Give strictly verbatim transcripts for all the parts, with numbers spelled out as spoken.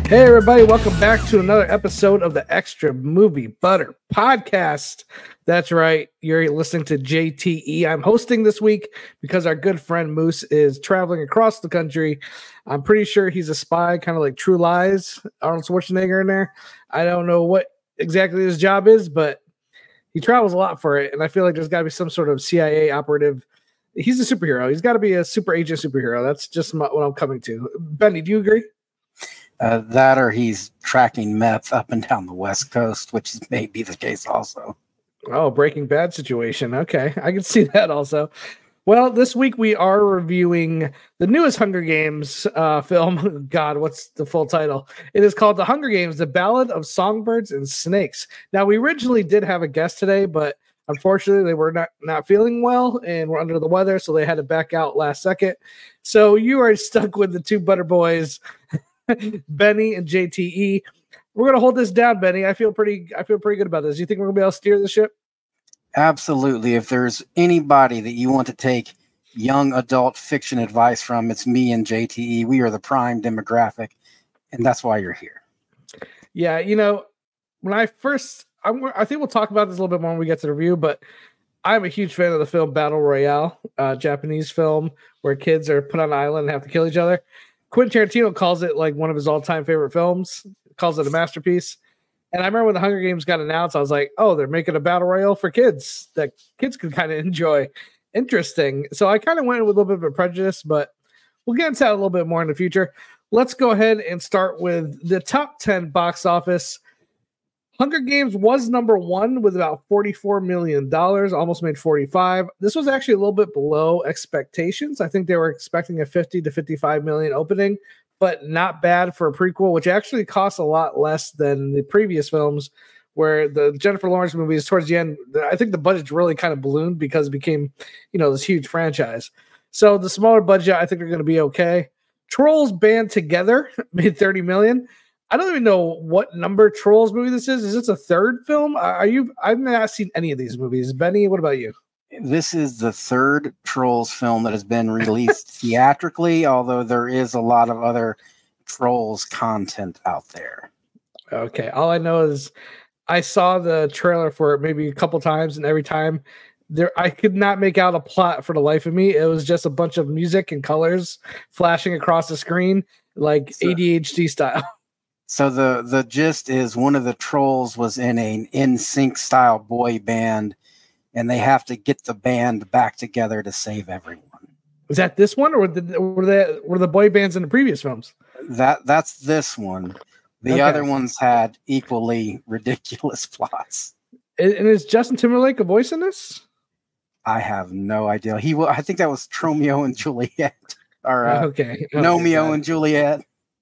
Hey, everybody, welcome back to another episode of the Extra Movie Butter Podcast. That's right, you're listening to J T E. I'm hosting this week because our good friend Moose is traveling across the country. I'm pretty sure he's a spy, kind of like True Lies, Arnold Schwarzenegger in there. I don't know what exactly his job is, but he travels a lot for it, and I feel like there's got to be some sort of C I A operative. He's a superhero. He's got to be a super agent superhero. That's just my, what I'm coming to. Benny, do you agree? Uh, that or he's tracking meth up and down the West Coast, which is, may be the case also. Oh, Breaking Bad situation. Okay, I can see that also. Well, this week we are reviewing the newest Hunger Games uh, film. God, what's the full title? It is called The Hunger Games, The Ballad of Songbirds and Snakes. Now, we originally did have a guest today, but unfortunately they were not, not feeling well and were under the weather, so they had to back out last second. So you are stuck with the two Butter Boys, Benny and J T E. We're gonna hold this down, Benny. I feel pretty. I feel pretty good about this. You think we're gonna be able to steer the ship? Absolutely. If there's anybody that you want to take young adult fiction advice from, it's me and J T E. We are the prime demographic, and that's why you're here. Yeah, you know, when I first, I'm, I think we'll talk about this a little bit more when we get to the review. But I'm a huge fan of the film Battle Royale, uh, Japanese film where kids are put on an island and have to kill each other. Quentin Tarantino calls it like one of his all-time favorite films, calls it a masterpiece. And I remember when the Hunger Games got announced, I was like, oh, they're making a battle royale for kids that kids can kind of enjoy. Interesting. So I kind of went with a little bit of a prejudice, but we'll get into that a little bit more in the future. Let's go ahead and start with the top ten box office. Hunger Games was number one with about forty-four million dollars, almost made forty-five. This was actually a little bit below expectations. I think they were expecting a fifty to fifty-five million opening, but not bad for a prequel, which actually costs a lot less than the previous films, where the Jennifer Lawrence movies towards the end, I think the budget's really kind of ballooned because it became, you know, this huge franchise. So the smaller budget, I think, are going to be okay. Trolls Band Together made thirty million dollars. I don't even know what number Trolls movie this is. Is this a third film? Are you? I've not seen any of these movies. Benny, what about you? This is the third Trolls film that has been released theatrically, although there is a lot of other Trolls content out there. Okay. All I know is I saw the trailer for it maybe a couple times, and every time there, I could not make out a plot for the life of me. It was just a bunch of music and colors flashing across the screen like so, A D H D style. So the, the gist is one of the Trolls was in an N Sync style boy band, and they have to get the band back together to save everyone. Is that this one, or were the, were the, were the boy bands in the previous films? That That's this one. The okay. other ones had equally ridiculous plots. And is Justin Timberlake a voice in this? I have no idea. He will. I think that was Tromeo and Juliet. Or uh, okay. okay Nomeo and Juliet.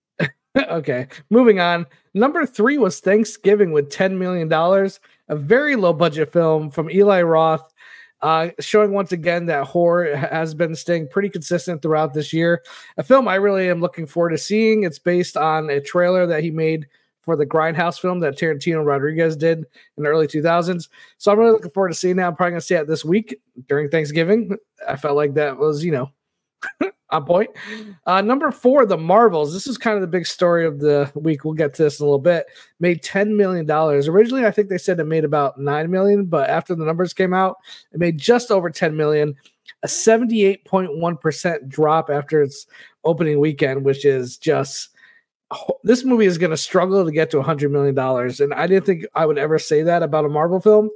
Okay, moving on. Number three was Thanksgiving with ten million dollars, a very low budget film from Eli Roth, uh, showing once again that horror has been staying pretty consistent throughout this year. A film I really am looking forward to seeing. It's based on a trailer that he made for the Grindhouse film that Tarantino Rodriguez did in the early two thousands. So I'm really looking forward to seeing that. I'm probably going to see it this week during Thanksgiving. I felt like that was, you know, on point. Uh, number four, The Marvels. This is kind of the big story of the week. We'll get to this in a little bit. Made ten million dollars. Originally, I think they said it made about nine million dollars, but after the numbers came out, it made just over ten million dollars, a seventy-eight point one percent drop after its opening weekend, which is just, this movie is going to struggle to get to one hundred million dollars. And I didn't think I would ever say that about a Marvel film.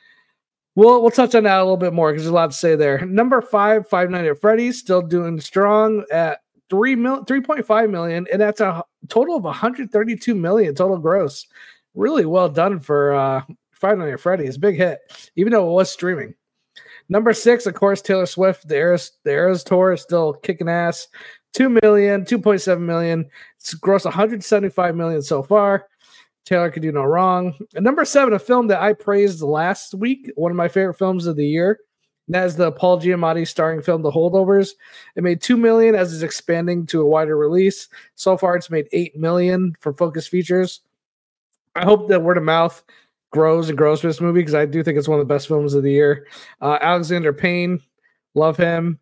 We'll, we'll touch on that a little bit more because there's a lot to say there. Number five, Five Nights at Freddy's, still doing strong at three mil, three point five million, and that's a total of one hundred thirty-two million total gross. Really well done for uh, Five Nights at Freddy's. Big hit, even though it was streaming. Number six, of course, Taylor Swift. The Eras, the Eras Tour is still kicking ass. two million, two point seven million. It's grossed one hundred seventy-five million so far. Taylor could do no wrong. And number seven, a film that I praised last week, one of my favorite films of the year. And that is the Paul Giamatti starring film, The Holdovers. It made two million dollars as it's expanding to a wider release. So far, it's made eight million dollars for Focus Features. I hope that word of mouth grows and grows for this movie because I do think it's one of the best films of the year. Uh, Alexander Payne, love him.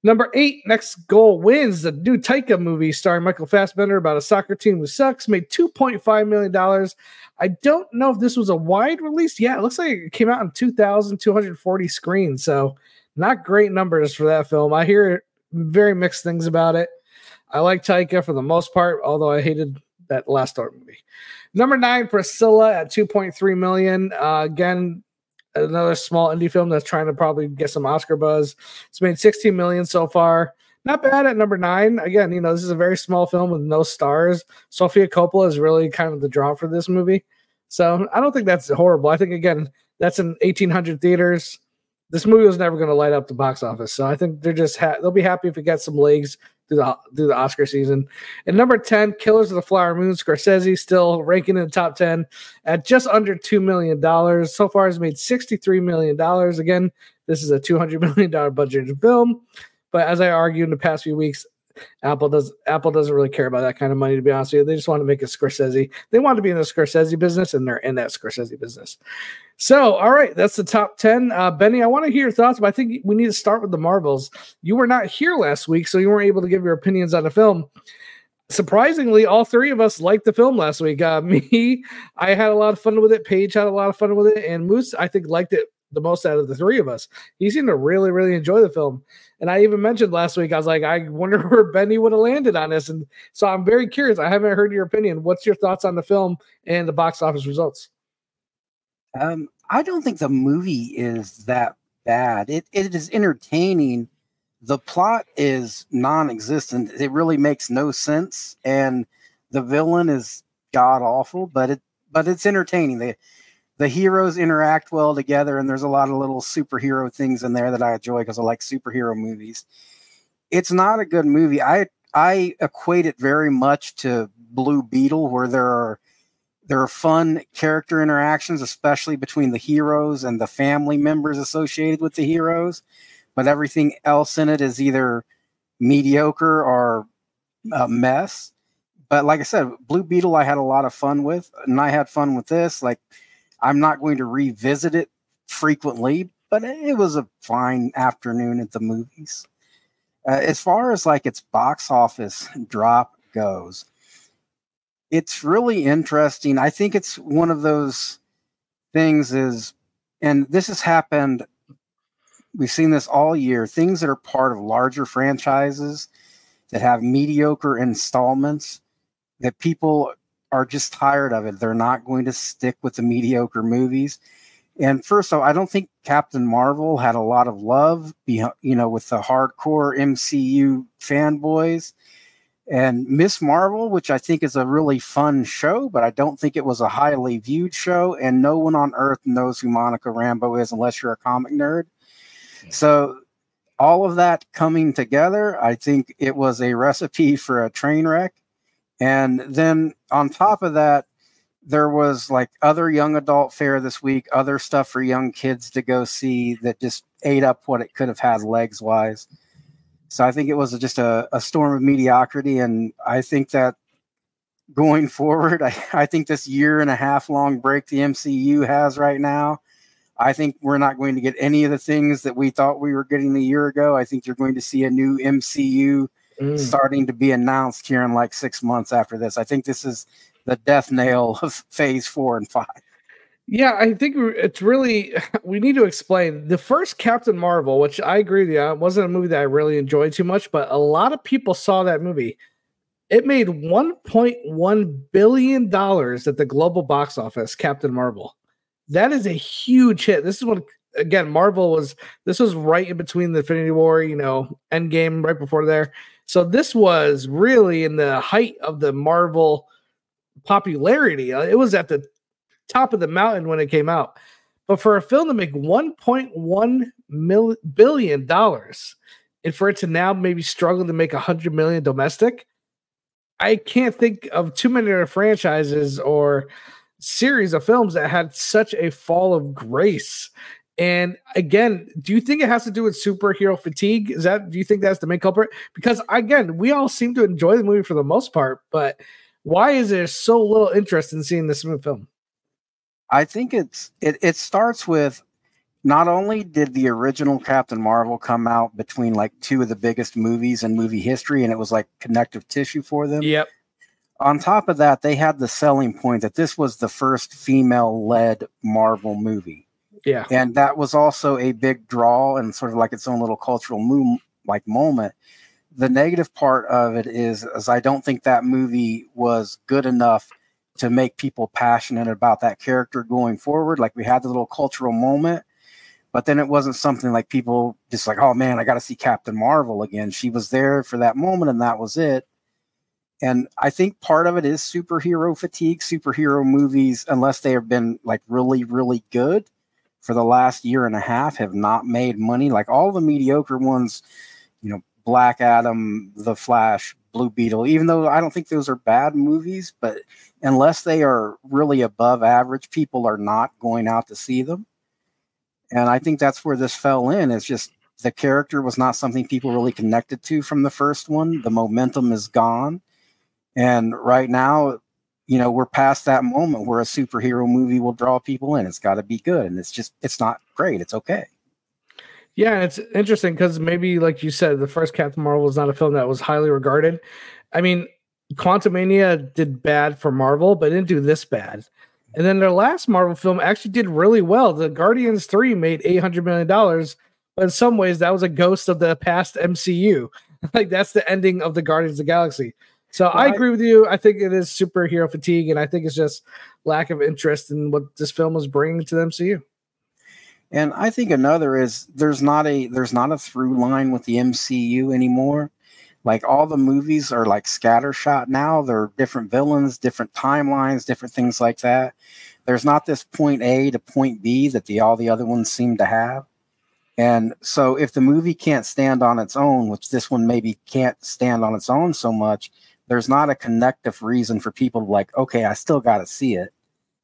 Number eight, Next Goal Wins, the new Taika movie starring Michael Fassbender about a soccer team who sucks, made two point five million dollars. I don't know if this was a wide release. Yeah, it looks like it came out in two thousand two hundred forty screens, so not great numbers for that film. I hear very mixed things about it. I like Taika for the most part, although I hated that last Thor movie. Number nine, Priscilla at two point three million dollars. Uh, again, another small indie film that's trying to probably get some Oscar buzz. It's made sixteen million dollars so far. Not bad at number nine. Again, you know, this is a very small film with no stars. Sofia Coppola is really kind of the draw for this movie. So I don't think that's horrible. I think, again, that's in eighteen hundred theaters. This movie was never going to light up the box office. So I think they're just ha- they'll be happy if it gets some legs through the through the Oscar season. And number ten, Killers of the Flower Moon, Scorsese still ranking in the top ten at just under two million dollars. So far has made sixty-three million dollars. Again, this is a two hundred million dollars budgeted film. But as I argued in the past few weeks, Apple does Apple doesn't really care about that kind of money, to be honest with you. They just want to make a Scorsese. They want to be in the Scorsese business, and they're in that Scorsese business. So, all right, that's the top ten. Uh, Benny, I want to hear your thoughts, but I think we need to start with the Marvels. You were not here last week, so you weren't able to give your opinions on the film. Surprisingly, all three of us liked the film last week. Uh, me, I had a lot of fun with it. Paige had a lot of fun with it. And Moose, I think, liked it the most out of the three of us. He seemed to really, really enjoy the film. And I even mentioned last week, I was like, I wonder where Benny would have landed on this. And so I'm very curious. I haven't heard your opinion. What's your thoughts on the film and the box office results? Um, I don't think the movie is that bad. It it is entertaining. The plot is non-existent. It really makes no sense, and the villain is god awful. But it but it's entertaining. The the heroes interact well together, and there's a lot of little superhero things in there that I enjoy because I like superhero movies. It's not a good movie. I I equate it very much to Blue Beetle, where there are There are fun character interactions, especially between the heroes and the family members associated with the heroes. But everything else in it is either mediocre or a mess. But like I said, Blue Beetle, I had a lot of fun with, and I had fun with this. Like, I'm not going to revisit it frequently, but it was a fine afternoon at the movies. Uh, as far as like its box office drop goes, it's really interesting. I think it's one of those things is, and this has happened, we've seen this all year, things that are part of larger franchises that have mediocre installments, that people are just tired of it. They're not going to stick with the mediocre movies. And first of all, I don't think Captain Marvel had a lot of love, you know, with the hardcore M C U fanboys. And Miss Marvel, which I think is a really fun show, but I don't think it was a highly viewed show. And no one on earth knows who Monica Rambeau is unless you're a comic nerd. So all of that coming together, I think it was a recipe for a train wreck. And then on top of that, there was like other young adult fare this week, other stuff for young kids to go see that just ate up what it could have had legs wise. So I think it was just a, a storm of mediocrity. And I think that going forward, I, I think this year and a half long break the M C U has right now, I think we're not going to get any of the things that we thought we were getting a year ago. I think you're going to see a new M C U mm. starting to be announced here in like six months after this. I think this is the death nail of phase four and five. Yeah, I think it's really, we need to explain the first Captain Marvel, which I agree with you, it wasn't a movie that I really enjoyed too much, but a lot of people saw that movie. It made one point one billion dollars at the global box office, Captain Marvel. That is a huge hit. This is when, again, Marvel was, this was right in between the Infinity War, you know, Endgame, right before there. So this was really in the height of the Marvel popularity. It was at the top of the mountain when it came out. But for a film to make one point one billion dollars and for it to now maybe struggle to make one hundred million dollars domestic, I can't think of too many other franchises or series of films that had such a fall of grace. And again, do you think it has to do with superhero fatigue? Is that, do you think that's the main culprit? Because again, we all seem to enjoy the movie for the most part, but why is there so little interest in seeing this film? I think it's it, it starts with, not only did the original Captain Marvel come out between like two of the biggest movies in movie history, and it was like connective tissue for them. Yep. On top of that, they had the selling point that this was the first female-led Marvel movie. Yeah. And that was also a big draw and sort of like its own little cultural mo- like moment. The negative part of it is, is I don't think that movie was good enough to make people passionate about that character going forward. Like we had the little cultural moment, but then it wasn't something like people just like, oh man, I got to see Captain Marvel again. She was there for that moment and that was it. And I think part of it is superhero fatigue. Superhero movies, unless they have been like really, really good for the last year and a half, have not made money. Like all the mediocre ones, you know, Black Adam, The Flash, Blue Beetle, even though I don't think those are bad movies, but unless they are really above average, people are not going out to see them. And I think that's where this fell in. It's just the character was not something people really connected to from the first one. The momentum is gone. And right now, you know, we're past that moment where a superhero movie will draw people in. It's got to be good. And it's just, it's not great. It's okay. Yeah, it's interesting because maybe, like you said, the first Captain Marvel was not a film that was highly regarded. I mean, Quantumania did bad for Marvel, but it didn't do this bad. And then their last Marvel film actually did really well. The Guardians three made eight hundred million dollars, but in some ways, that was a ghost of the past M C U. Like, that's the ending of the Guardians of the Galaxy. So Well, I I, agree with you. I think it is superhero fatigue, and I think it's just lack of interest in what this film was bringing to the M C U. and I think another is there's not a there's not a through line with the M C U anymore. Like all the movies are like scattershot now. They're different villains, different timelines, different things like that. There's not this point A to point B that the all the other ones seem to have. And so if the movie can't stand on its own, which this one maybe can't stand on its own so much, there's not a connective reason for people to like, okay, I still got to see it.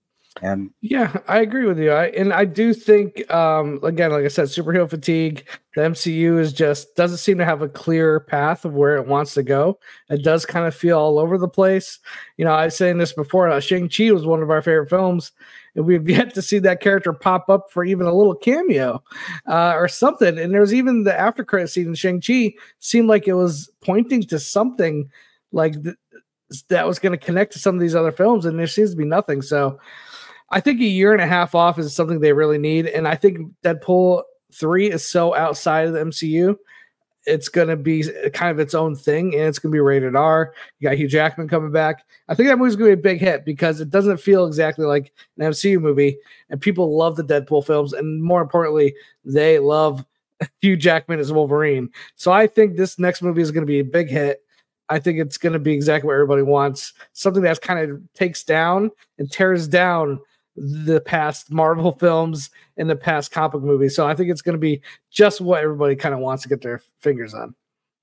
And Yeah, I agree with you. I and I do think, um, again, like I said, superhero fatigue. The M C U is just doesn't seem to have a clear path of where it wants to go. It does kind of feel all over the place. You know, I was saying this before. Uh, Shang-Chi was one of our favorite films, and we've yet to see that character pop up for even a little cameo uh, or something. And there was even the after credit scene in Shang-Chi seemed like it was pointing to something like th- that was going to connect to some of these other films, and there seems to be nothing. So. I think a year and a half off is something they really need. And I think Deadpool three is so outside of the M C U. It's going to be kind of its own thing, and it's going to be rated R. You got Hugh Jackman coming back. I think that movie's going to be a big hit because it doesn't feel exactly like an M C U movie, and people love the Deadpool films. And more importantly, they love Hugh Jackman as Wolverine. So I think this next movie is going to be a big hit. I think it's going to be exactly what everybody wants. Something that kind of takes down and tears down the past Marvel films and the past comic movies. So I think it's going to be just what everybody kind of wants to get their fingers on.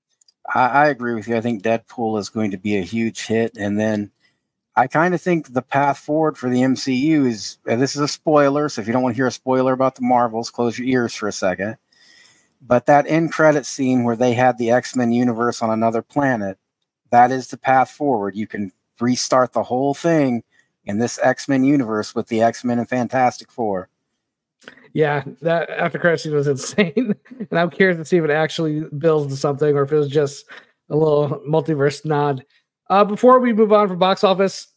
I, I agree with you. I think Deadpool is going to be a huge hit. And then I kind of think the path forward for the M C U is, and this is a spoiler. So if you don't want to hear a spoiler about the Marvels, close your ears for a second. But that end credit scene where they had the X-Men universe on another planet, that is the path forward. You can restart the whole thing in this X-Men universe with the X-Men and Fantastic Four. Yeah, that after credit scene was insane. And I'm curious to see if it actually builds to something or if it was just a little multiverse nod. Uh, before we move on from box office,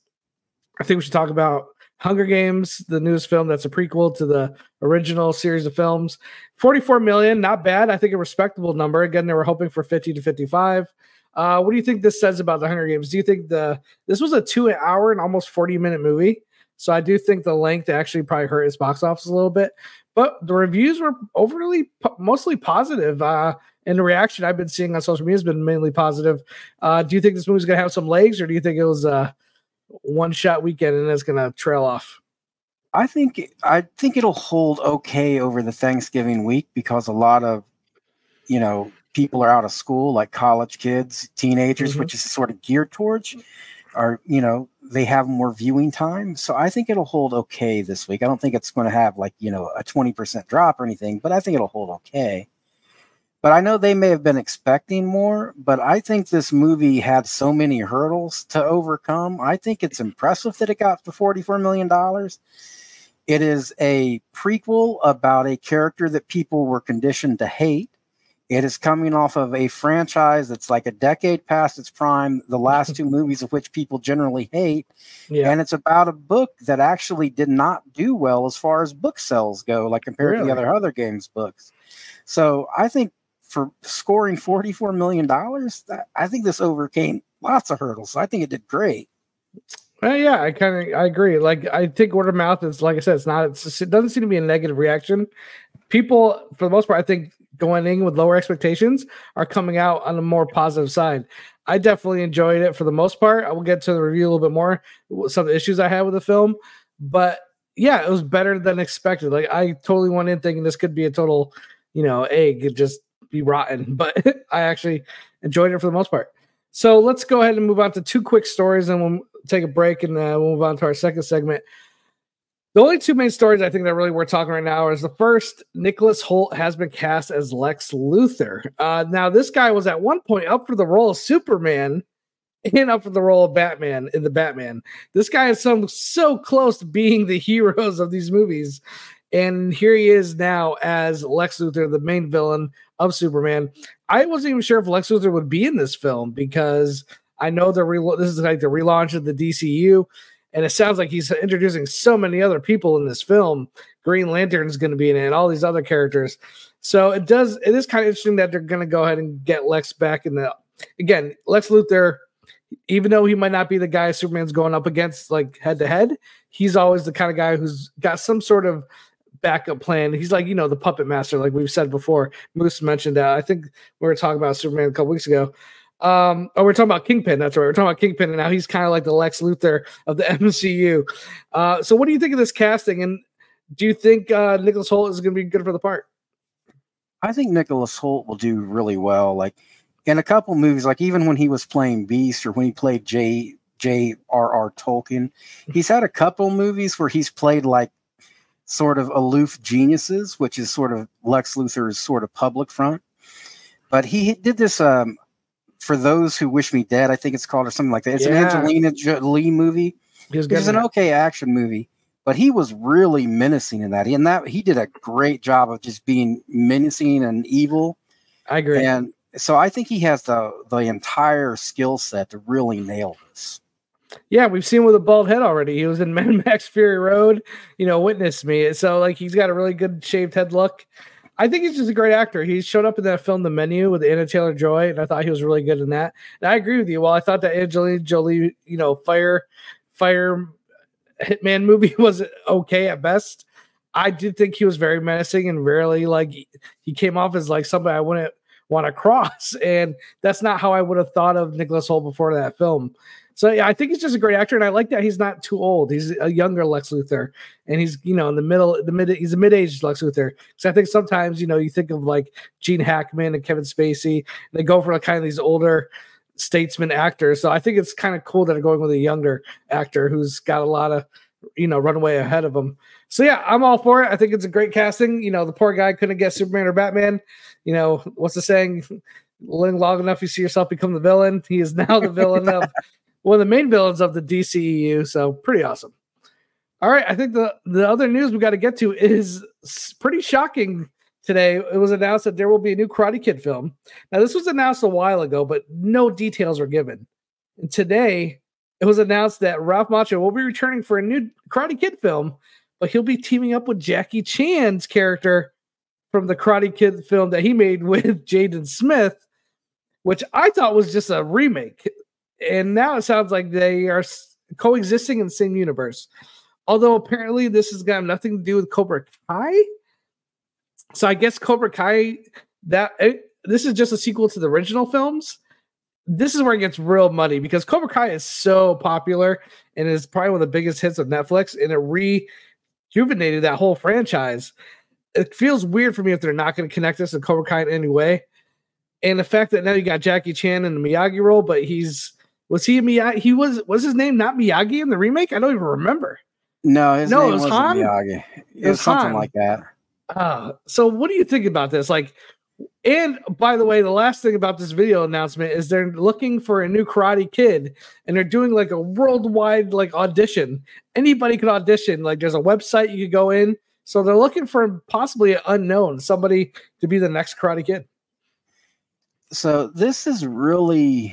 I think we should talk about Hunger Games, the newest film that's a prequel to the original series of films. forty-four million, not bad. I think a respectable number. Again, they were hoping for fifty to fifty-five. Uh, what do you think this says about the Hunger Games? Do you think the this was a two hour and almost forty minute movie? So I do think the length actually probably hurt its box office a little bit, but the reviews were overly mostly positive. Uh, and the reaction I've been seeing on social media has been mainly positive. Uh, do you think this movie's gonna have some legs, or do you think it was a one shot weekend and it's gonna trail off? I think I think it'll hold okay over the Thanksgiving week because a lot of, you know, people are out of school, like college kids, teenagers, Mm-hmm. which is sort of geared towards, are, you know, they have more viewing time. So I think it'll hold okay this week. I don't think it's going to have like, you know, a twenty percent drop or anything, but I think it'll hold okay. But I know they may have been expecting more, but I think this movie had so many hurdles to overcome. I think it's impressive that it got for forty-four million dollars. It is a prequel about a character that people were conditioned to hate. It is coming off of a franchise that's like a decade past its prime, the last two movies of which people generally hate. Yeah. And it's about a book that actually did not do well as far as book sales go, like compared Really? to the other Hunger Games books. So I think for scoring forty-four million dollars, I think this overcame lots of hurdles. So I think it did great. Uh, yeah, I kind of I agree. Like, I think word of mouth is, like I said, it's not. It's just, it doesn't seem to be a negative reaction. People, for the most part, I think going in with lower expectations are coming out on a more positive side. I definitely enjoyed it for the most part. I will get to the review a little bit more, some of the issues I had with the film, but yeah, it was better than expected. Like, I totally went in thinking this could be a total, you know, egg, it'd just be rotten, but I actually enjoyed it for the most part. So let's go ahead and move on to two quick stories, and we'll take a break, and uh, we'll move on to our second segment. The only two main stories I think that really worth talking right now is the first, Nicholas Hoult has been cast as Lex Luthor. Uh, now, this guy was at one point up for the role of Superman and up for the role of Batman in the Batman. This guy is so, so close to being the heroes of these movies. And here he is now as Lex Luthor, the main villain of Superman. I wasn't even sure if Lex Luthor would be in this film because I know they're re- this is like the relaunch of the D C U. And it sounds like he's introducing so many other people in this film. Green Lantern is going to be in it, and all these other characters. So it does. It is kind of interesting that they're going to go ahead and get Lex back in the. Again, Lex Luthor, even though he might not be the guy Superman's going up against like head to head, he's always the kind of guy who's got some sort of backup plan. He's like, you know, the puppet master, like we've said before. Moose mentioned that. I think we were talking about Superman a couple weeks ago. Um, oh, we're talking about Kingpin. That's right. We're talking about Kingpin, and now he's kind of like the Lex Luthor of the M C U. Uh, so, what do you think of this casting? And do you think uh, Nicholas Hoult is going to be good for the part? I think Nicholas Hoult will do really well. Like in a couple movies, like even when he was playing Beast or when he played J. J. R. R. Tolkien, he's had a couple movies where he's played like sort of aloof geniuses, which is sort of Lex Luthor's sort of public front. But he did this. Um, For Those Who Wish Me Dead, I think it's called, or something like that. It's yeah. an Angelina Jolie movie. It's an okay action movie, but he was really menacing in that. And that he did a great job of just being menacing and evil. I agree. And so I think he has the the entire skill set to really nail this. Yeah, we've seen him with a bald head already. He was in Mad Max Fury Road, you know, Witness Me. So like he's got a really good shaved head look. I think he's just a great actor. He showed up in that film, The Menu, with Anna Taylor-Joy, and I thought he was really good in that. And I agree with you. While I thought that Angelina Jolie, you know, fire, fire hitman movie was okay at best, I did think he was very menacing and really like he came off as like somebody I wouldn't want to cross. And that's not how I would have thought of Nicholas Hoult before that film. So yeah, I think he's just a great actor, and I like that he's not too old. He's a younger Lex Luthor, and he's you know in the middle, the mid. He's a mid-aged Lex Luthor. So I think sometimes you know you think of like Gene Hackman and Kevin Spacey, and they go for like kind of these older statesman actors. So I think it's kind of cool that they're going with a younger actor who's got a lot of you know runway ahead of him. So yeah, I'm all for it. I think it's a great casting. You know, the poor guy couldn't get Superman or Batman. You know, what's the saying? Living long enough, you see yourself become the villain. He is now the villain of. One of the main villains of the D C E U, so pretty awesome. All right, I think the, the other news we got to get to is pretty shocking today. It was announced that there will be a new Karate Kid film. Now, this was announced a while ago, but no details were given. And today, it was announced that Ralph Macchio will be returning for a new Karate Kid film, but he'll be teaming up with Jackie Chan's character from the Karate Kid film that he made with Jaden Smith, which I thought was just a remake. And now it sounds like they are coexisting in the same universe. Although apparently this has got nothing to do with Cobra Kai. So I guess Cobra Kai, that it, this is just a sequel to the original films. This is where it gets real muddy because Cobra Kai is so popular and is probably one of the biggest hits of Netflix, and it rejuvenated that whole franchise. It feels weird for me if they're not going to connect this to Cobra Kai in any way. And the fact that now you got Jackie Chan in the Miyagi role, but he's Was he Miyagi? He was was his name not Miyagi in the remake? I don't even remember. No, his no, name it was wasn't Han? Miyagi. It, It was was something Han. like that. Uh, so what do you think about this? Like, And by the way, the last thing about this video announcement is they're looking for a new Karate Kid, and they're doing like a worldwide like audition. Anybody could audition. Like there's a website you could go in. So they're looking for possibly an unknown, somebody to be the next Karate Kid. So this is really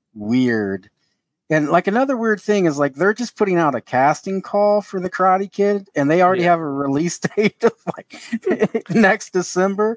weird. And like another weird thing is like they're just putting out a casting call for the Karate Kid, and they already yeah. have a release date of like next December.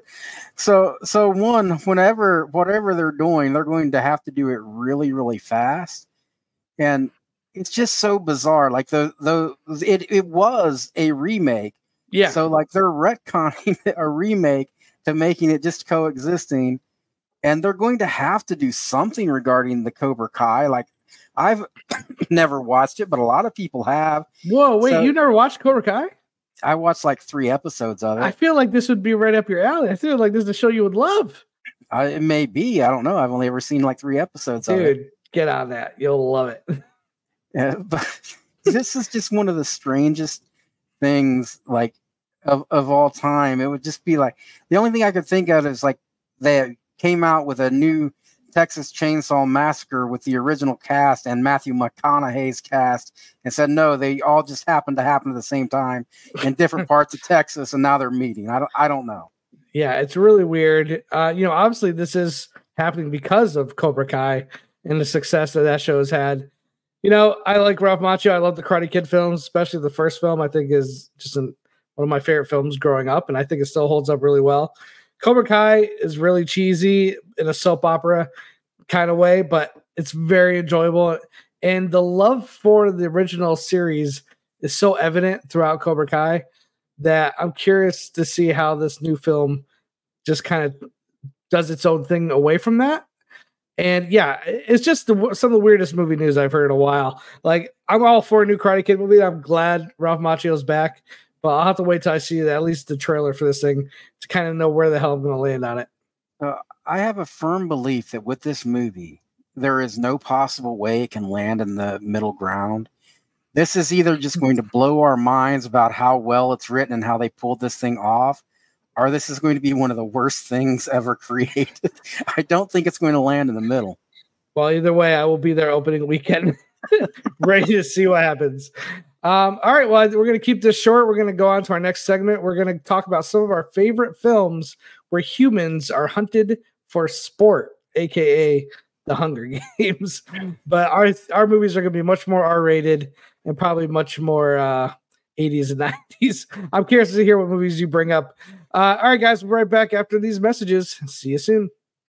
So so one, whenever whatever they're doing, they're going to have to do it really, really fast. And it's just so bizarre. Like the the it it was a remake. Yeah. So like they're retconning a remake to making it just coexisting. And they're going to have to do something regarding the Cobra Kai. Like I've never watched it, but a lot of people have. Whoa, wait, so, you never watched Cobra Kai? I watched like three episodes of it. I feel like this would be right up your alley. I feel like this is a show you would love. Uh, it may be. I don't know. I've only ever seen like three episodes Dude, of it. Dude, get out of that. You'll love it. Yeah, but this is just one of the strangest things like of, of all time. It would just be like, the only thing I could think of is like they came out with a new Texas Chainsaw Massacre with the original cast and Matthew McConaughey's cast and said, no, they all just happened to happen at the same time in different parts of Texas. And now they're meeting. I don't, I don't know. Yeah, it's really weird. Uh, you know, obviously this is happening because of Cobra Kai and the success that that show has had. You know, I like Ralph Macchio. I love the Karate Kid films, especially the first film. I think is just an, one of my favorite films growing up. And I think it still holds up really well. Cobra Kai is really cheesy in a soap opera kind of way, but it's very enjoyable. And the love for the original series is so evident throughout Cobra Kai that I'm curious to see how this new film just kind of does its own thing away from that. And yeah, it's just the, some of the weirdest movie news I've heard in a while. Like, I'm all for a new Karate Kid movie. I'm glad Ralph Macchio's back. But I'll have to wait till I see at least the trailer for this thing to kind of know where the hell I'm going to land on it. Uh, I have a firm belief that with this movie, there is no possible way it can land in the middle ground. This is either just going to blow our minds about how well it's written and how they pulled this thing off, or this is going to be one of the worst things ever created. I don't think it's going to land in the middle. Well, either way, I will be there opening weekend, ready to see what happens. Um, all right, well, we're going to keep this short. We're going to go on to our next segment. We're going to talk about some of our favorite films where humans are hunted for sport, a k a the Hunger Games. But our our movies are going to be much more R-rated and probably much more uh, eighties and nineties. I'm curious to hear what movies you bring up. Uh, all right, guys, we'll be right back after these messages. See you soon.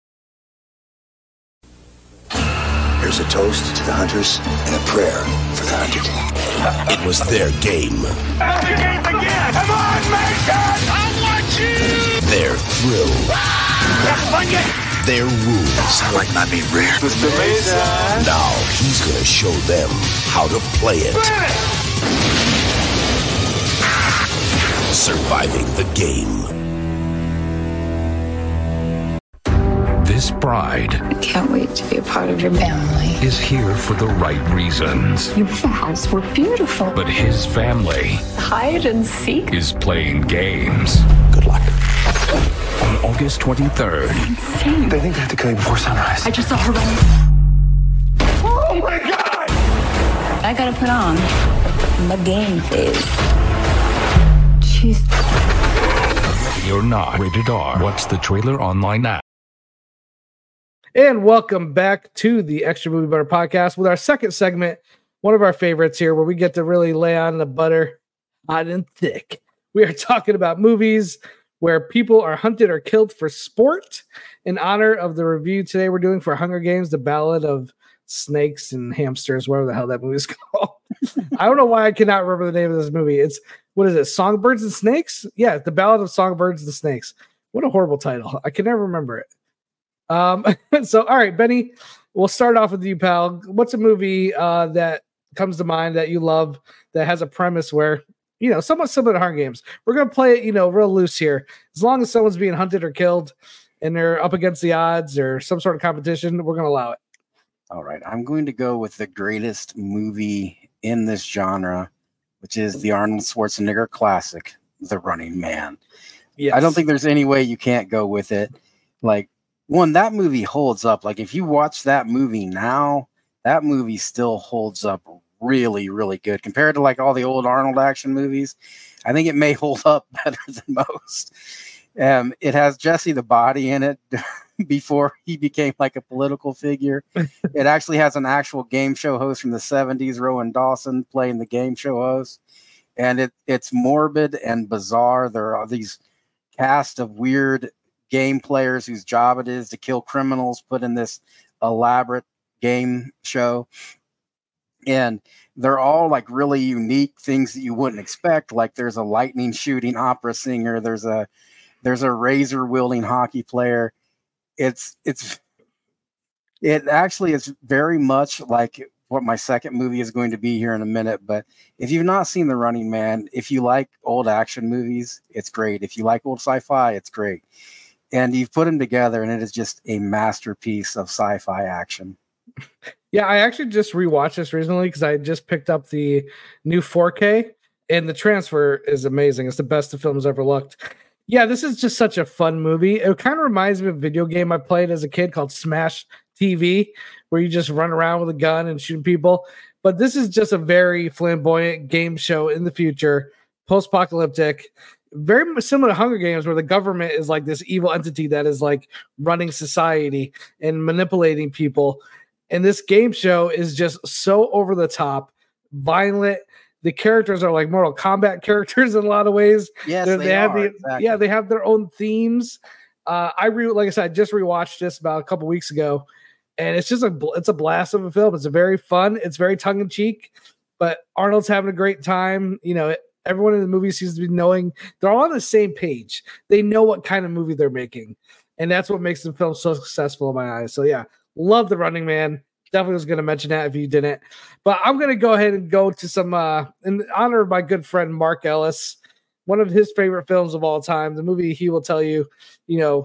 Here's a toast to the hunters and a prayer for the hunted. It was their game. Let the game begin! Come on, Mason! I'm watching! Their thrill. Have fun yet? Their rules. Sound like not being rare. Mister Mason! Now he's gonna show them how to play it. Finish! Surviving the game. This bride I can't wait to be a part of your family. is here for the right reasons. Your vows were beautiful. But his family Hide and seek. is playing games. Good luck. On August twenty-third, Insane. They think they have to kill you before sunrise. I just saw her run. Oh my God! I gotta put on the game phase. She's Ready or not, rated R. Watch the trailer online now. And welcome back to the Extra Movie Butter Podcast with our second segment, one of our favorites here, where we get to really lay on the butter hot and thick. We are talking about movies where people are hunted or killed for sport. In honor of the review today we're doing for Hunger Games, The Ballad of Snakes and Hamsters, whatever the hell that movie is called. I don't know why I cannot remember the name of this movie. It's, what is it, Songbirds and Snakes? Yeah, The Ballad of Songbirds and Snakes. What a horrible title. I can never remember it. Um, so, all right, Benny, we'll start off with you, pal. What's a movie uh, that comes to mind that you love that has a premise where, you know, somewhat similar to Hunger Games? We're going to play it, you know, real loose here. As long as someone's being hunted or killed and they're up against the odds or some sort of competition, we're going to allow it. All right. I'm going to go with the greatest movie in this genre, which is the Arnold Schwarzenegger classic, The Running Man. Yes. I don't think there's any way you can't go with it. Like, one, that movie holds up. Like, if you watch that movie now, that movie still holds up really, really good compared to like all the old Arnold action movies. I think it may hold up better than most. Um, it has Jesse the Body in it before he became like a political figure. It actually has an actual game show host from the seventies, Rowan Dawson, playing the game show host. And it it's morbid and bizarre. There are these cast of weird game players whose job it is to kill criminals put in this elaborate game show. And they're all like really unique things that you wouldn't expect. Like there's a lightning shooting opera singer. There's a there's a razor wielding hockey player. It's it's it actually is very much like what my second movie is going to be here in a minute. But if you've not seen The Running Man, if you like old action movies, it's great. If you like old sci-fi, it's great. And you've put them together, and it is just a masterpiece of sci-fi action. Yeah, I actually just rewatched this recently because I just picked up the new four K, and the transfer is amazing. It's the best the film's ever looked. Yeah, this is just such a fun movie. It kind of reminds me of a video game I played as a kid called Smash T V, where you just run around with a gun and shoot people. But this is just a very flamboyant game show in the future, post-apocalyptic, very similar to Hunger Games, where the government is like this evil entity that is like running society and manipulating people. And this game show is just so over the top, violent. The characters are like Mortal Kombat characters in a lot of ways. Yes, They're, they, they have are. the Exactly. yeah, they have their own themes. Uh, I re like I said, I just rewatched this about a couple weeks ago, and it's just a it's a blast of a film. It's a very fun. It's very tongue in cheek, but Arnold's having a great time. You know, everyone in the movie seems to be knowing they're all on the same page. They know what kind of movie they're making, and that's what makes the film so successful in my eyes. So yeah, love The Running Man. Definitely was going to mention that if you didn't, but I'm going to go ahead and go to some uh, in honor of my good friend Mark Ellis, one of his favorite films of all time. The movie he will tell you, you know,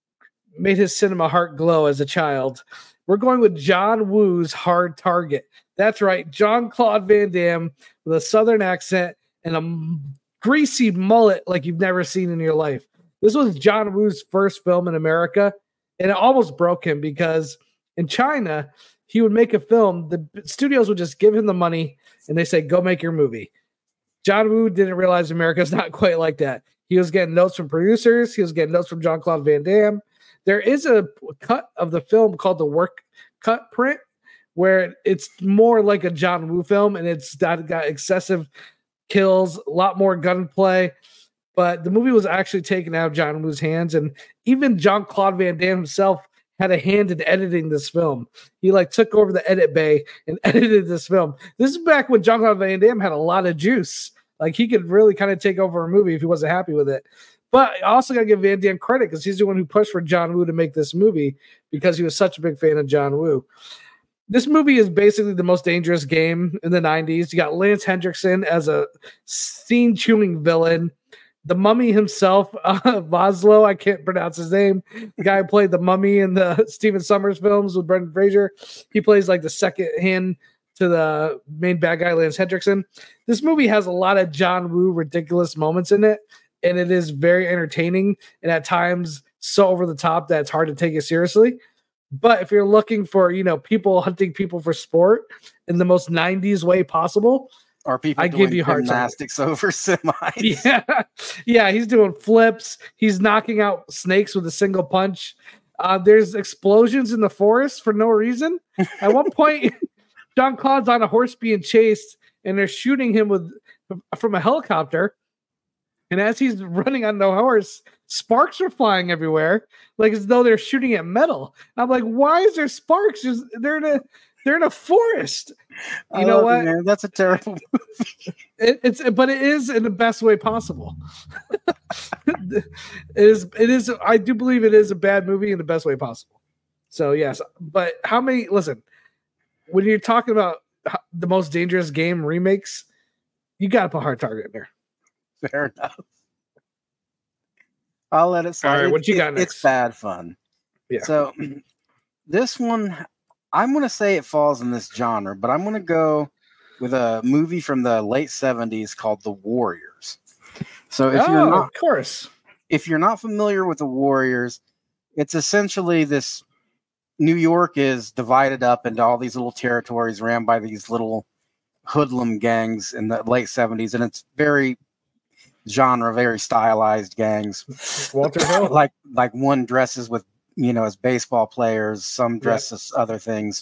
made his cinema heart glow as a child. We're going with John Woo's Hard Target. That's right, Jean-Claude Van Damme with a Southern accent and a greasy mullet like you've never seen in your life. This was John Woo's first film in America, and it almost broke him because in China, he would make a film. The studios would just give him the money and they say, go make your movie. John Woo didn't realize America's not quite like that. He was getting notes from producers. He was getting notes from Jean-Claude Van Damme. There is a cut of the film called the work cut print where it's more like a John Woo film and it's got, got excessive kills, a lot more gunplay. But the movie was actually taken out of John Woo's hands. And even Jean-Claude Van Damme himself had a hand in editing this film. He like took over the edit bay and edited this film. This is back when Jean-Claude Van Damme had a lot of juice. Like he could really kind of take over a movie if he wasn't happy with it. But I also got to give Van Damme credit because he's the one who pushed for John Woo to make this movie because he was such a big fan of John Woo. This movie is basically the most dangerous game in the nineties. You got Lance Hendrickson as a scene-chewing villain. The Mummy himself, uh, Voslo, I can't pronounce his name. The guy who played the Mummy in the Stephen Sommers films with Brendan Fraser. He plays like the second hand to the main bad guy, Lance Hendrickson. This movie has a lot of John Woo ridiculous moments in it, and it is very entertaining and at times so over the top that it's hard to take it seriously. But if you're looking for, you know, people hunting people for sport in the most nineties way possible, Or people I doing give you hard gymnastics over semis. Yeah, yeah, he's doing flips. He's knocking out snakes with a single punch. Uh, there's explosions in the forest for no reason. At one point, Jean-Claude's on a horse being chased, and they're shooting him with from a helicopter. And as he's running on the horse, sparks are flying everywhere, like as though they're shooting at metal. And I'm like, why is there sparks? Just they're in a they're in a forest. You I know love what? it, man. That's a terrible movie. It, it's but it is in the best way possible. it is it is I do believe it is a bad movie in the best way possible. So yes, but how many? Listen, when you're talking about the most dangerous game remakes, you got to put Hard Target in there. Fair enough. I'll let it slide. All right, what you It- got it- next? It's bad fun. Yeah. So this one, I'm going to say it falls in this genre, but I'm going to go with a movie from the late seventies called The Warriors. So if oh, you're not of course. if you're not familiar with The Warriors, it's essentially this New York is divided up into all these little territories ran by these little hoodlum gangs in the late seventies, and it's very genre, very stylized gangs. Walter Hill. like like one dresses with, you know, as baseball players, some dress as other things.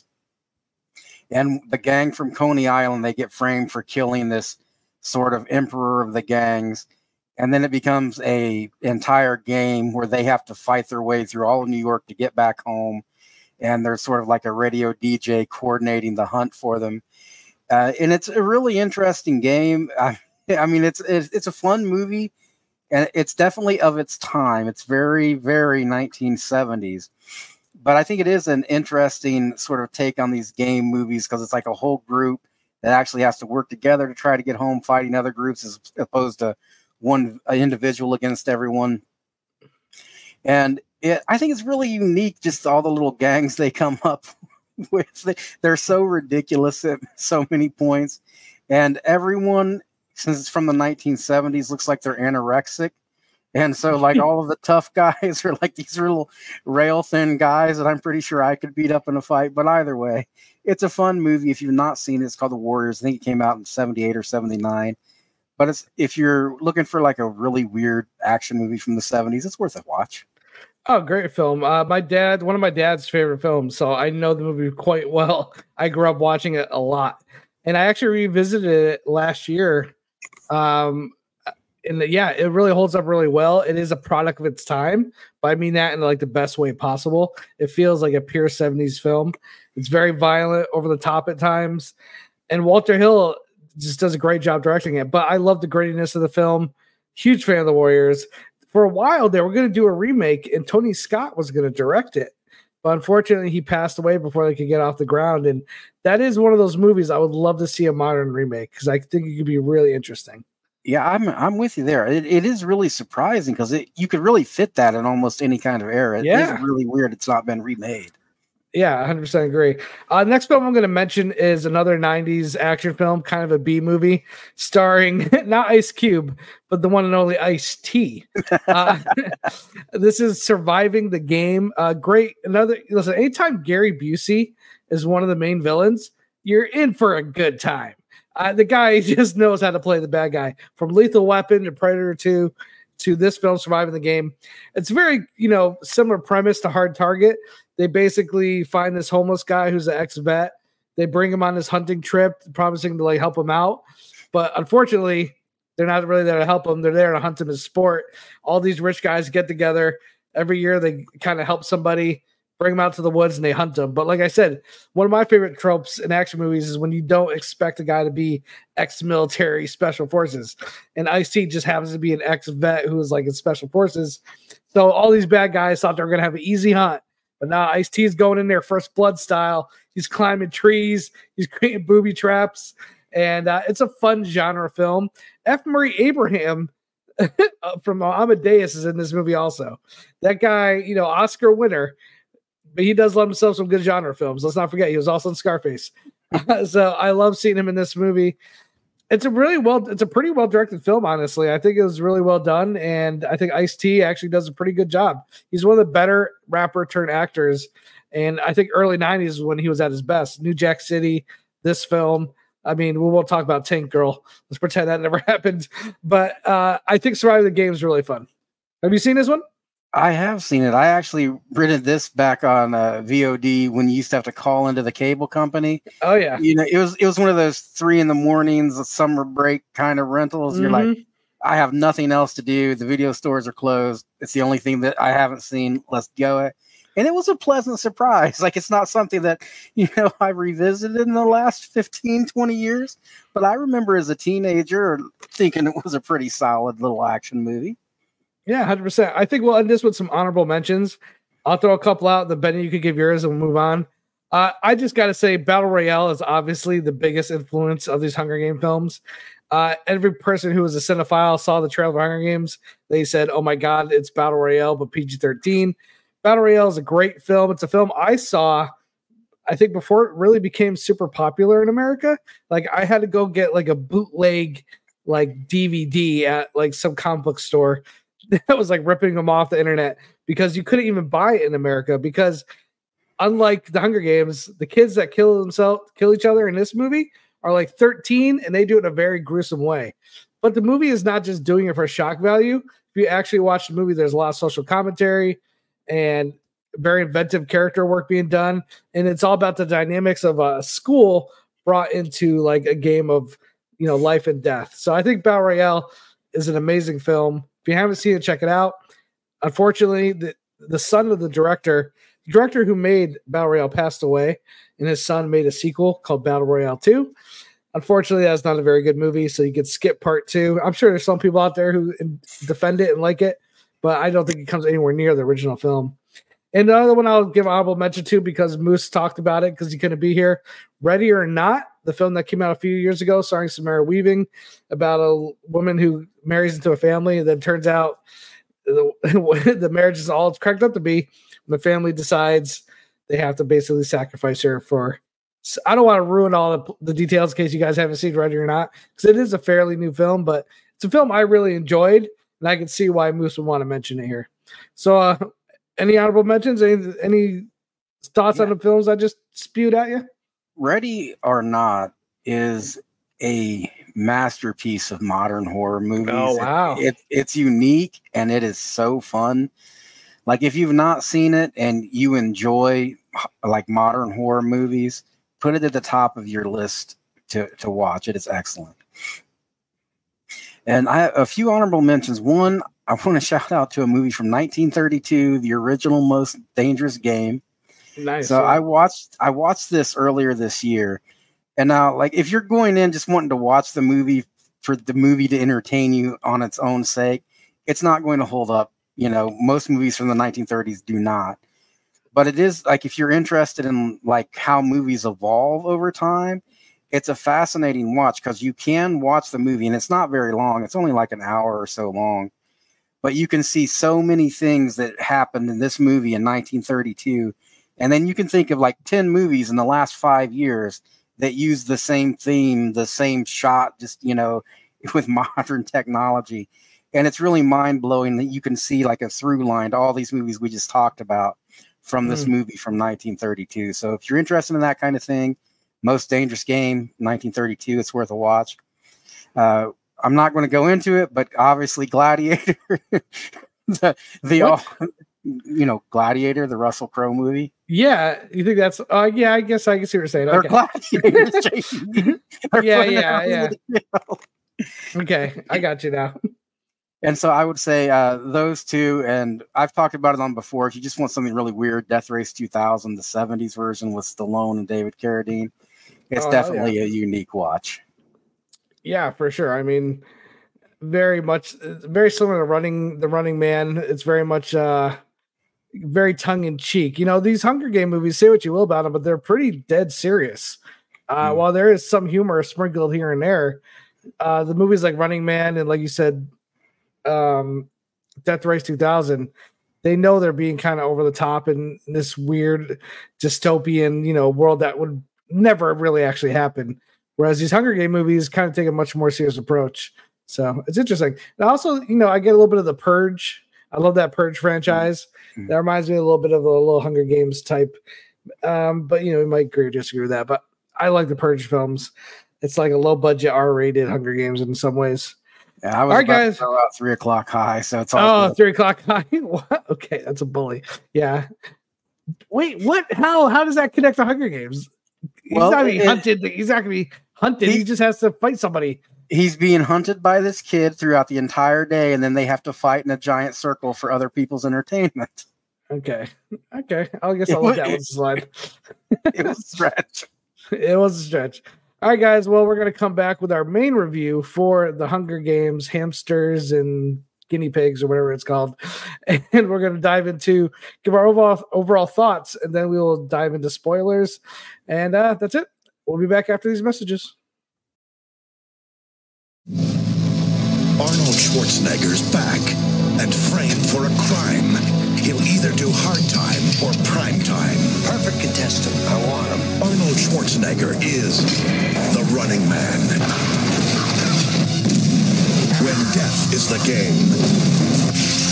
And the gang from Coney Island, they get framed for killing this sort of emperor of the gangs. And then it becomes a entire game where they have to fight their way through all of New York to get back home. And there's sort of like a radio D J coordinating the hunt for them. Uh, and it's a really interesting game. I, I mean, it's, it's it's a fun movie, and it's definitely of its time. It's very, very nineteen seventies. But I think it is an interesting sort of take on these game movies because it's like a whole group that actually has to work together to try to get home fighting other groups as opposed to one individual against everyone. And it, I think it's really unique, just all the little gangs they come up with. They're so ridiculous at so many points. And everyone, since it's from the nineteen seventies, looks like they're anorexic. And so, like, all of the tough guys are like these little rail thin guys that I'm pretty sure I could beat up in a fight. But either way, it's a fun movie. If you've not seen it, it's called The Warriors. I think it came out in seventy-eight or seventy-nine. But it's if you're looking for like a really weird action movie from the seventies, it's worth a watch. Oh, great film. Uh, my dad, one of my dad's favorite films. So I know the movie quite well. I grew up watching it a lot. And I actually revisited it last year. Um, and the, yeah, it really holds up really well. It is a product of its time, but I mean that in like the best way possible. It feels like a pure seventies film. It's very violent, over the top at times. And Walter Hill just does a great job directing it. But I love the grittiness of the film. Huge fan of The Warriors. For a while, they were going to do a remake, and Tony Scott was going to direct it. But unfortunately, he passed away before they could get off the ground. And that is one of those movies I would love to see a modern remake because I think it could be really interesting. Yeah, I'm I'm with you there. It, it is really surprising because you could really fit that in almost any kind of era. It Yeah. is really weird it's not been remade. Yeah, one hundred percent agree. Uh, next film I'm going to mention is another nineties action film, kind of a B movie, starring not Ice Cube, but the one and only Ice-T. Uh, this is Surviving the Game. Uh, great. Another listen. Anytime Gary Busey is one of the main villains, you're in for a good time. Uh, the guy just knows how to play the bad guy. From Lethal Weapon to Predator two to this film, Surviving the Game. It's very, you know, similar premise to Hard Target. They basically find this homeless guy who's an ex-vet. They bring him on this hunting trip, promising to like help him out. But unfortunately, they're not really there to help him. They're there to hunt him as sport. All these rich guys get together. Every year they kind of help somebody, bring them out to the woods, and they hunt them. But like I said, one of my favorite tropes in action movies is when you don't expect a guy to be ex-military special forces. And Ice-T just happens to be an ex-vet who is like in special forces. So all these bad guys thought they were going to have an easy hunt. But now Ice-T is going in there First Blood style. He's climbing trees. He's creating booby traps. And uh, it's a fun genre film. F. Murray Abraham from Amadeus is in this movie also. That guy, you know, Oscar winner. But he does love himself some good genre films. Let's not forget, he was also in Scarface. So I love seeing him in this movie. It's a really well, it's a pretty well directed film, honestly. I think it was really well done, and I think Ice-T actually does a pretty good job. He's one of the better rapper turned actors, and I think early nineties is when he was at his best. New Jack City, this film. I mean, we won't talk about Tank Girl. Let's pretend that never happened. But uh, I think Surviving the Game is really fun. Have you seen this one? I have seen it. I actually rented this back on uh, V O D when you used to have to call into the cable company. Oh yeah, you know, it was it was one of those three in the mornings, a summer break kind of rentals. Mm-hmm. You're like, I have nothing else to do. The video stores are closed. It's the only thing that I haven't seen. Let's go it. And it was a pleasant surprise. Like, it's not something that, you know, I revisited in the last fifteen, twenty years. But I remember as a teenager thinking it was a pretty solid little action movie. Yeah, one hundred percent. I think we'll end this with some honorable mentions. I'll throw a couple out. The Benny, you could give yours and we'll move on. Uh, I just got to say, Battle Royale is obviously the biggest influence of these Hunger Game films. Uh, every person who was a cinephile saw the trailer of Hunger Games. They said, oh my God, it's Battle Royale, but P G thirteen. Battle Royale is a great film. It's a film I saw, I think, before it really became super popular in America. Like, I had to go get like a bootleg like D V D at like some comic book store that was like ripping them off the internet because you couldn't even buy it in America because unlike the Hunger Games, the kids that kill themselves, kill each other in this movie are like thirteen and they do it in a very gruesome way. But the movie is not just doing it for shock value. If you actually watch the movie, there's a lot of social commentary and very inventive character work being done. And it's all about the dynamics of a school brought into like a game of, you know, life and death. So I think Battle Royale is an amazing film. If you haven't seen it, check it out. Unfortunately, the, the son of the director, the director who made Battle Royale passed away, and his son made a sequel called Battle Royale two. Unfortunately, that's not a very good movie, so you could skip part two. I'm sure there's some people out there who defend it and like it, but I don't think it comes anywhere near the original film. And the other one I'll give honorable mention to because Moose talked about it because he couldn't be here. Ready or Not, the film that came out a few years ago starring Samara Weaving about a woman who marries into a family and then turns out the, the marriage is all it's cracked up to be. The family decides they have to basically sacrifice her for. I don't want to ruin all the, the details in case you guys haven't seen Ready or Not because it is a fairly new film, but it's a film I really enjoyed and I can see why Moose would want to mention it here. So, uh, any honorable mentions? Any, any thoughts yeah. on the films I just spewed at you? Ready or Not is a masterpiece of modern horror movies. Oh, wow. It, it, it's unique and it is so fun. Like if you've not seen it and you enjoy like modern horror movies, put it at the top of your list to, to watch. It is excellent. And I have a few honorable mentions. One, I want to shout out to a movie from nineteen thirty-two, the original Most Dangerous Game. Nice. So yeah. I watched I watched this earlier this year. And now, like, if you're going in just wanting to watch the movie for the movie to entertain you on its own sake, it's not going to hold up. You know, most movies from the nineteen thirties do not. But it is like if you're interested in like how movies evolve over time, it's a fascinating watch because you can watch the movie and it's not very long. It's only like an hour or so long. But you can see so many things that happened in this movie in nineteen thirty-two. And then you can think of like ten movies in the last five years that use the same theme, the same shot, just, you know, with modern technology. And it's really mind-blowing that you can see like a through line to all these movies we just talked about from this mm. movie from nineteen thirty-two. So if you're interested in that kind of thing, Most Dangerous Game, nineteen thirty-two, it's worth a watch. Uh, I'm not going to go into it, but obviously Gladiator, the, the all, you know, Gladiator, the Russell Crowe movie. Yeah, you think that's? Uh, yeah, I guess I can see what you're saying. They're okay. gladiators. They're yeah, yeah, yeah. Okay, I got you now. And so I would say uh, those two, and I've talked about it on before. If you just want something really weird, Death Race two thousand, the seventies version with Stallone and David Carradine, it's oh, definitely yeah. a unique watch. Yeah, for sure. I mean, very much, very similar to Running the Running Man. It's very much, uh, very tongue in cheek. You know, these Hunger Game movies, say what you will about them, but they're pretty dead serious. Uh, mm. While there is some humor sprinkled here and there, uh, the movies like Running Man and, like you said, um, Death Race two thousand, they know they're being kind of over the top in this weird dystopian, you know, world that would never really actually happen. Whereas these Hunger Game movies kind of take a much more serious approach. So it's interesting. And also, you know, I get a little bit of the Purge. I love that Purge franchise. Mm-hmm. That reminds me a little bit of a little Hunger Games type. Um, but, you know, we might agree or disagree with that. But I like the Purge films. It's like a low budget R rated Hunger Games in some ways. Yeah, I was all right, about guys. to throw out Three O'Clock High, so it's all Oh, good. Three O'Clock High. What? Okay, that's a bully. Yeah. Wait, what? How? How does that connect to Hunger Games? He's Well, not being it- hunted. He's not going to be hunted. He, He- just has to fight somebody. He's being hunted by this kid throughout the entire day, and then they have to fight in a giant circle for other people's entertainment. Okay. Okay. I guess I'll let that one slide. It was a stretch. It was a stretch. All right, guys. Well, we're going to come back with our main review for the Hunger Games, hamsters and guinea pigs or whatever it's called. And we're going to dive into, give our overall, overall thoughts, and then we will dive into spoilers. And uh, that's it. We'll be back after these messages. Arnold Schwarzenegger's back and framed for a crime. He'll either do hard time or prime time. Perfect contestant. I want him. Arnold Schwarzenegger is the Running Man. When death is the game,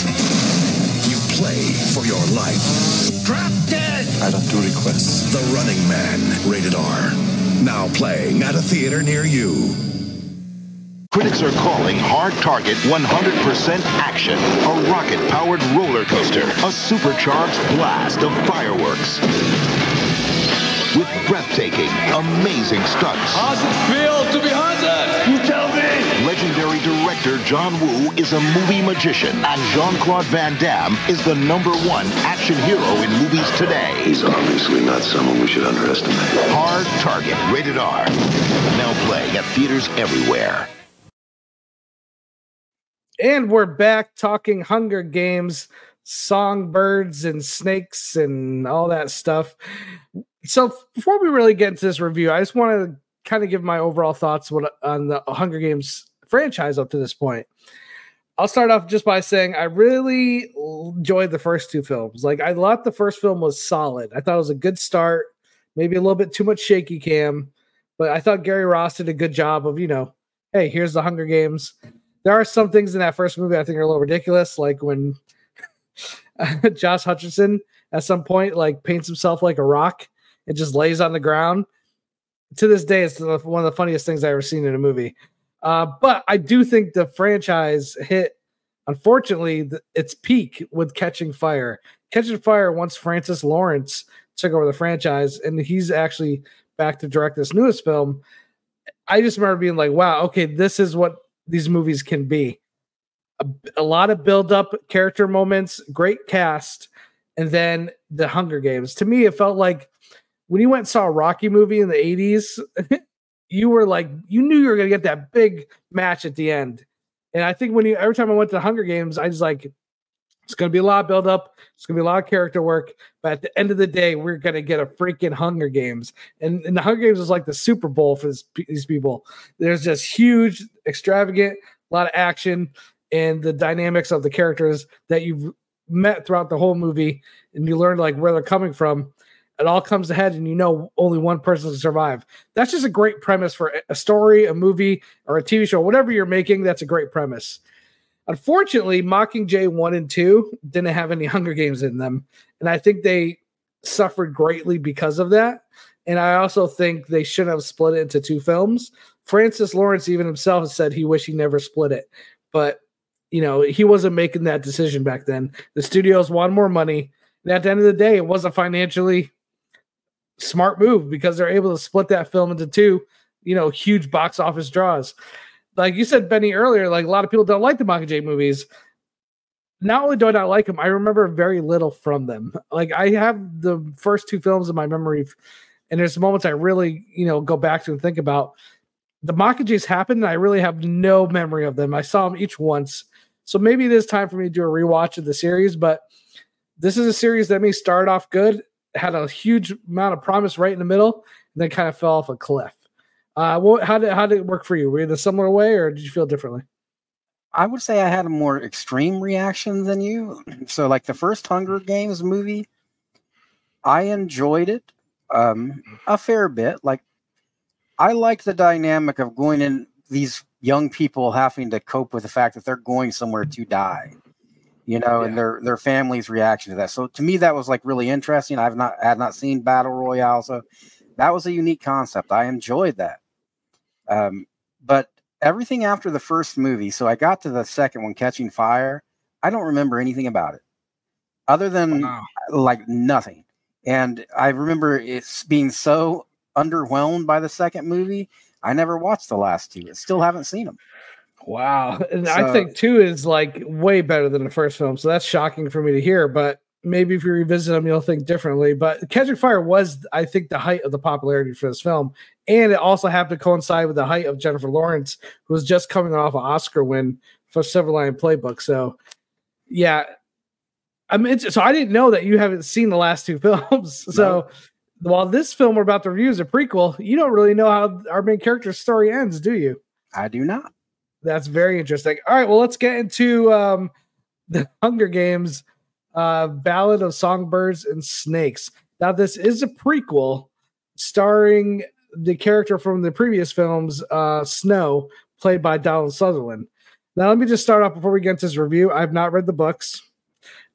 play for your life. Drop dead! I don't do requests. The Running Man, rated R. Now playing at a theater near you. Critics are calling Hard Target one hundred percent action. A rocket-powered roller coaster. A supercharged blast of fireworks. With breathtaking, amazing stunts. How's it feel to be hunted? You tell me! Legendary director John Woo is a movie magician, and Jean-Claude Van Damme is the number one action hero in movies today. He's obviously not someone we should underestimate. Hard Target, rated R. Now playing at theaters everywhere. And we're back talking Hunger Games, songbirds and snakes and all that stuff. So before we really get into this review, I just want to kind of give my overall thoughts on the Hunger Games franchise up to this point. I'll start off just by saying I really enjoyed the first two films. Like, I thought the first film was solid. I thought it was a good start, maybe a little bit too much shaky cam, but I thought Gary Ross did a good job of, you know, hey, here's the Hunger Games. There are some things in that first movie I think are a little ridiculous, like when Josh Hutcherson at some point like paints himself like a rock and just lays on the ground. To this day, it's one of the funniest things I've ever seen in a movie. Uh, but I do think the franchise hit, unfortunately, the, its peak with Catching Fire. Catching Fire, once Francis Lawrence took over the franchise, and he's actually back to direct this newest film, I just remember being like, wow, okay, this is what these movies can be. A, a lot of build-up, character moments, great cast, and then the Hunger Games. To me, it felt like when you went and saw a Rocky movie in the eighties, you were like, you knew you were going to get that big match at the end. And I think when you, every time I went to the Hunger Games, I was like, it's going to be a lot of build up. It's going to be a lot of character work. But at the end of the day, we're going to get a freaking Hunger Games. And, and the Hunger Games is like the Super Bowl for this, these people. There's just huge, extravagant, a lot of action, and the dynamics of the characters that you've met throughout the whole movie. And you learn like where they're coming from. It all comes ahead and you know only one person can survive. That's just a great premise for a story, a movie, or a T V show. Whatever you're making, that's a great premise. Unfortunately, Mockingjay one and two didn't have any Hunger Games in them. And I think they suffered greatly because of that. And I also think they shouldn't have split it into two films. Francis Lawrence even himself has said he wished he never split it. But, you know, he wasn't making that decision back then. The studios wanted more money. And at the end of the day, it wasn't financially smart move because they're able to split that film into two, you know, huge box office draws. Like you said, Benny, earlier, like a lot of people don't like the Mockingjay movies. Not only do I not like them, I remember very little from them. Like I have the first two films in my memory, and there's moments I really, you know, go back to and think about. The Mockingjays happened, and I really have no memory of them. I saw them each once. So maybe it is time for me to do a rewatch of the series, but this is a series that may start off good, had a huge amount of promise right in the middle, and then kind of fell off a cliff. Uh, what, how did how did it work for you? Were you in a similar way, or did you feel differently? I would say I had a more extreme reaction than you. So, like the first Hunger Games movie, I enjoyed it um, a fair bit. Like, I like the dynamic of going in, these young people having to cope with the fact that they're going somewhere to die. You know, yeah. and their their family's reaction to that. So to me, that was like really interesting. I've not had not seen Battle Royale, so that was a unique concept. I enjoyed that. Um, but everything after the first movie, so I got to the second one, Catching Fire. I don't remember anything about it, other than wow. like nothing. And I remember it's being so underwhelmed by the second movie. I never watched the last two. I still haven't seen them. Wow. And so, I think two is like way better than the first film. So that's shocking for me to hear, but maybe if you revisit them, you'll think differently. But Catching Fire was, I think, the height of the popularity for this film. And it also happened to coincide with the height of Jennifer Lawrence, who was just coming off an Oscar win for Silver Lining Playbook. So yeah. I mean, so I didn't know that you haven't seen the last two films. So no. While this film we're about to review is a prequel, you don't really know how our main character's story ends, do you? I do not. That's very interesting. All right, well, let's get into um, the Hunger Games, uh, Ballad of Songbirds and Snakes. Now, this is a prequel starring the character from the previous films, uh, Snow, played by Donald Sutherland. Now, let me just start off before we get into this review. I've not read the books.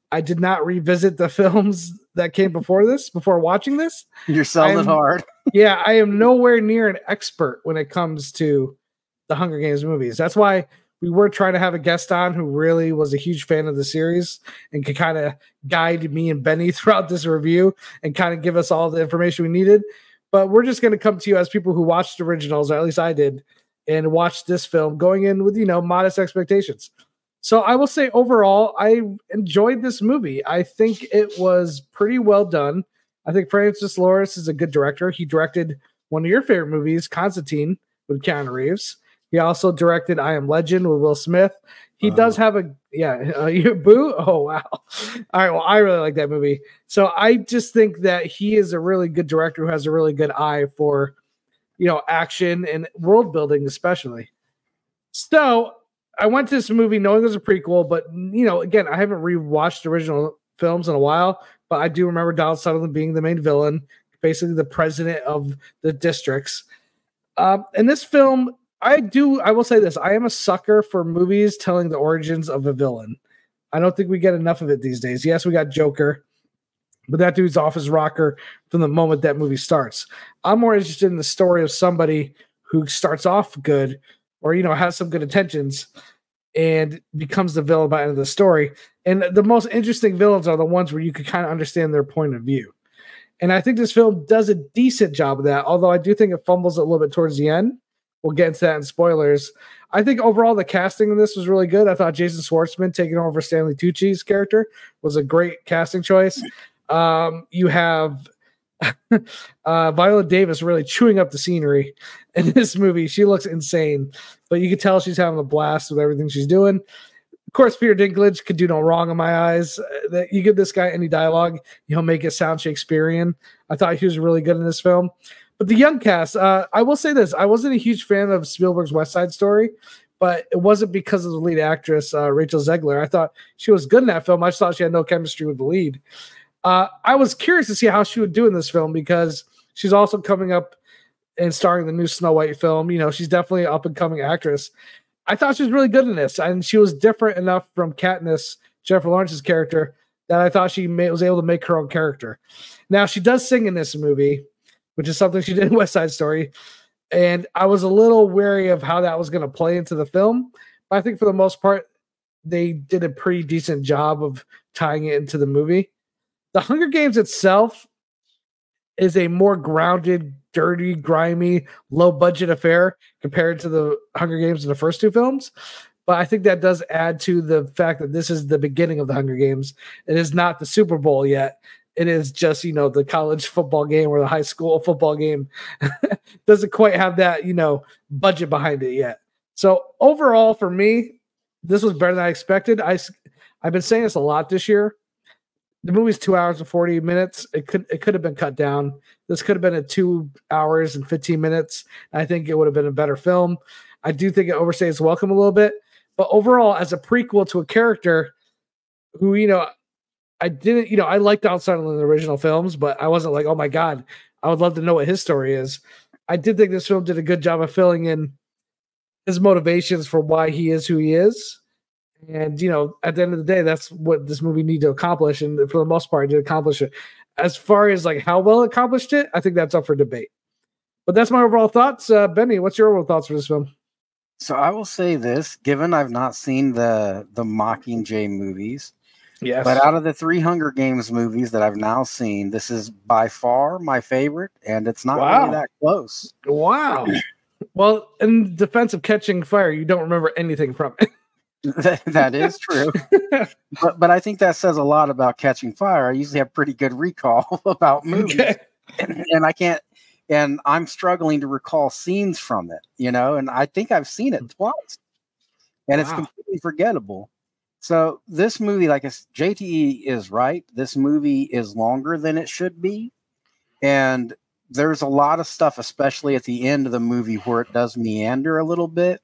I did not revisit the films that came before this, before watching this. You're selling it hard. Yeah, I am nowhere near an expert when it comes to the Hunger Games movies. That's why we were trying to have a guest on who really was a huge fan of the series and could kind of guide me and Benny throughout this review and kind of give us all the information we needed. But we're just going to come to you as people who watched originals, or at least I did, and watched this film going in with, you know, modest expectations. So I will say overall, I enjoyed this movie. I think it was pretty well done. I think Francis Lawrence is a good director. He directed one of your favorite movies, Constantine, with Keanu Reeves. He also directed I Am Legend with Will Smith. He uh, does have a, yeah, uh, you boo? Oh, wow. All right, well, I really like that movie. So I just think that he is a really good director who has a really good eye for, you know, action and world building, especially. So I went to this movie knowing it was a prequel, but, you know, again, I haven't rewatched original films in a while, but I do remember Donald Sutherland being the main villain, basically the president of the districts. Um, and this film, I do, I will say this, I am a sucker for movies telling the origins of a villain. I don't think we get enough of it these days. Yes, we got Joker, but that dude's off his rocker from the moment that movie starts. I'm more interested in the story of somebody who starts off good, or, you know, has some good intentions and becomes the villain by the end of the story. And the most interesting villains are the ones where you can kind of understand their point of view. And I think this film does a decent job of that, although I do think it fumbles a little bit towards the end. We'll get into that in spoilers. I think overall the casting in this was really good. I thought Jason Schwartzman taking over Stanley Tucci's character was a great casting choice. Um, you have uh, Viola Davis really chewing up the scenery in this movie. She looks insane, but you can tell she's having a blast with everything she's doing. Of course, Peter Dinklage could do no wrong in my eyes. Uh, you give this guy any dialogue, he'll make it sound Shakespearean. I thought he was really good in this film. But the young cast, uh, I will say this. I wasn't a huge fan of Spielberg's West Side Story, but it wasn't because of the lead actress, uh, Rachel Zegler. I thought she was good in that film. I just thought she had no chemistry with the lead. Uh, I was curious to see how she would do in this film because she's also coming up and starring the new Snow White film. You know, she's definitely an up-and-coming actress. I thought she was really good in this, and she was different enough from Katniss, Jennifer Lawrence's character, that I thought she may, was able to make her own character. Now, she does sing in this movie, which is something she did in West Side Story. And I was a little wary of how that was going to play into the film. But I think for the most part, they did a pretty decent job of tying it into the movie. The Hunger Games itself is a more grounded, dirty, grimy, low-budget affair compared to the Hunger Games in the first two films. But I think that does add to the fact that this is the beginning of the Hunger Games. It is not the Super Bowl yet. It is just, you know, the college football game or the high school football game. Doesn't quite have that, you know, budget behind it yet. So overall, for me, this was better than I expected. I, I've been saying this a lot this year. The movie's two hours and forty minutes. It could it could have been cut down. This could have been at two hours and fifteen minutes. I think it would have been a better film. I do think it overstays welcome a little bit. But overall, as a prequel to a character who, you know, I didn't, you know, I liked Donald Sutherland in the original films, but I wasn't like, oh my God, I would love to know what his story is. I did think this film did a good job of filling in his motivations for why he is who he is. And, you know, at the end of the day, that's what this movie needed to accomplish. And for the most part, it did accomplish it. As far as like how well it accomplished it, I think that's up for debate. But that's my overall thoughts. Uh, Benny, what's your overall thoughts for this film? So I will say this, given I've not seen the, the Mockingjay movies, yes, but out of the three Hunger Games movies that I've now seen, this is by far my favorite, and it's not wow. really that close. Wow. Well, in defense of Catching Fire, you don't remember anything from it. that, that is true. but but I think that says a lot about Catching Fire. I usually have pretty good recall about movies. Okay. And, and I can't, and I'm struggling to recall scenes from it, you know, and I think I've seen it twice. And wow. It's completely forgettable. So this movie, like J T E is right. This movie is longer than it should be. And there's a lot of stuff, especially at the end of the movie, where it does meander a little bit.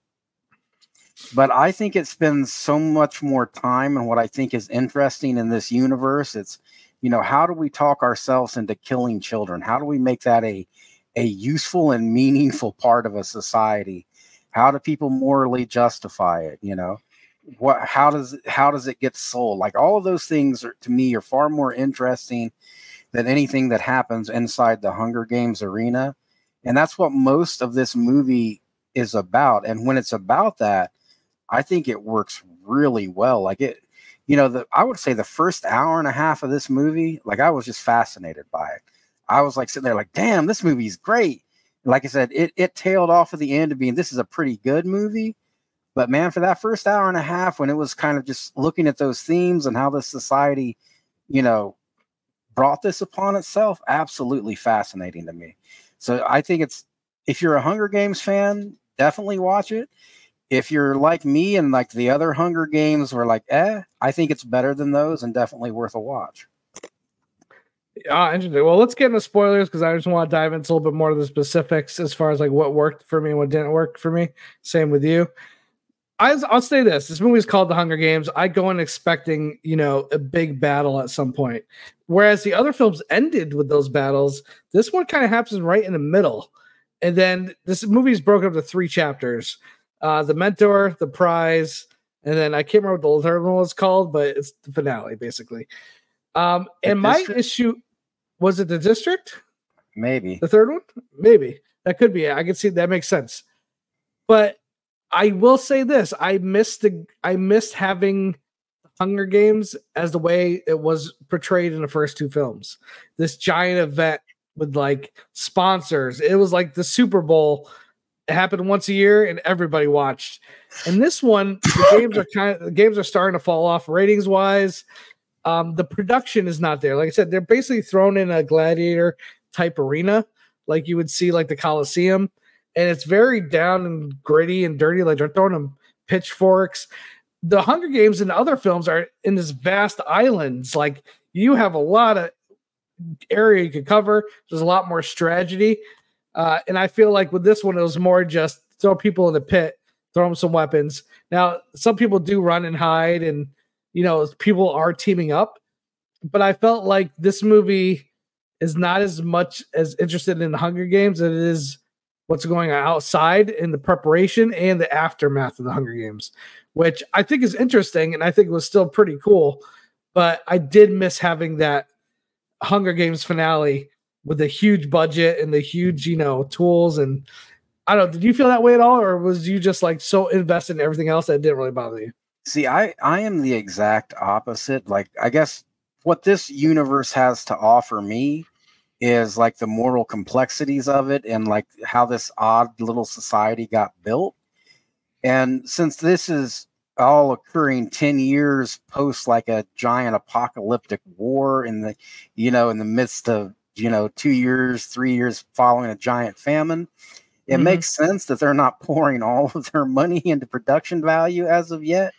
But I think it spends so much more time on what I think is interesting in this universe. It's, you know, how do we talk ourselves into killing children? How do we make that a, a useful and meaningful part of a society? How do people morally justify it, you know? what how does how does it get sold? Like all of those things are, to me, are far more interesting than anything that happens inside the Hunger Games arena. And that's what most of this movie is about. And when it's about that, I think it works really well. Like it, you know, the I would say the first hour and a half of this movie, like I was just fascinated by it. I was like sitting there like, damn, this movie's great. Like I said, it it tailed off at the end of being, this is a pretty good movie. But man, for that first hour and a half, when it was kind of just looking at those themes and how the society, you know, brought this upon itself, absolutely fascinating to me. So I think it's, if you're a Hunger Games fan, definitely watch it. If you're like me and like the other Hunger Games were like, eh, I think it's better than those and definitely worth a watch. Ah, interesting. Well, let's get into spoilers because I just want to dive into a little bit more of the specifics as far as like what worked for me and what didn't work for me. Same with you. I, I'll say this. This movie is called The Hunger Games. I go in expecting, you know, a big battle at some point. Whereas the other films ended with those battles, this one kind of happens right in the middle. And then this movie is broken up into three chapters. Uh, the Mentor, The Prize, and then I can't remember what the third one was called, but it's the finale, basically. Um, and my issue, was it The District? Maybe. The third one? Maybe. That could be it. I can see that makes sense. But I will say this: I missed the I missed having Hunger Games as the way it was portrayed in the first two films. This giant event with like sponsors. It was like the Super Bowl. It happened once a year, and everybody watched. And this one, the games are kind of the games are starting to fall off ratings wise. Um, the production is not there. Like I said, they're basically thrown in a gladiator type arena, like you would see like the Coliseum. And it's very down and gritty and dirty. Like they're throwing them pitchforks. The Hunger Games and other films are in this vast islands. Like you have a lot of area you could cover. There's a lot more strategy. Uh, and I feel like with this one, it was more just throw people in the pit, throw them some weapons. Now, some people do run and hide and, you know, people are teaming up. But I felt like this movie is not as much as interested in the Hunger Games as it is what's going on outside in the preparation and the aftermath of the Hunger Games, which I think is interesting and I think it was still pretty cool. But I did miss having that Hunger Games finale with the huge budget and the huge, you know, tools. And I don't know, did you feel that way at all? Or was you just like so invested in everything else that it didn't really bother you? See, I, I am the exact opposite. Like, I guess what this universe has to offer me is like the moral complexities of it and like how this odd little society got built. And since this is all occurring ten years post like a giant apocalyptic war in the, you know, in the midst of, you know, two years, three years following a giant famine, it mm-hmm. makes sense that they're not pouring all of their money into production value as of yet.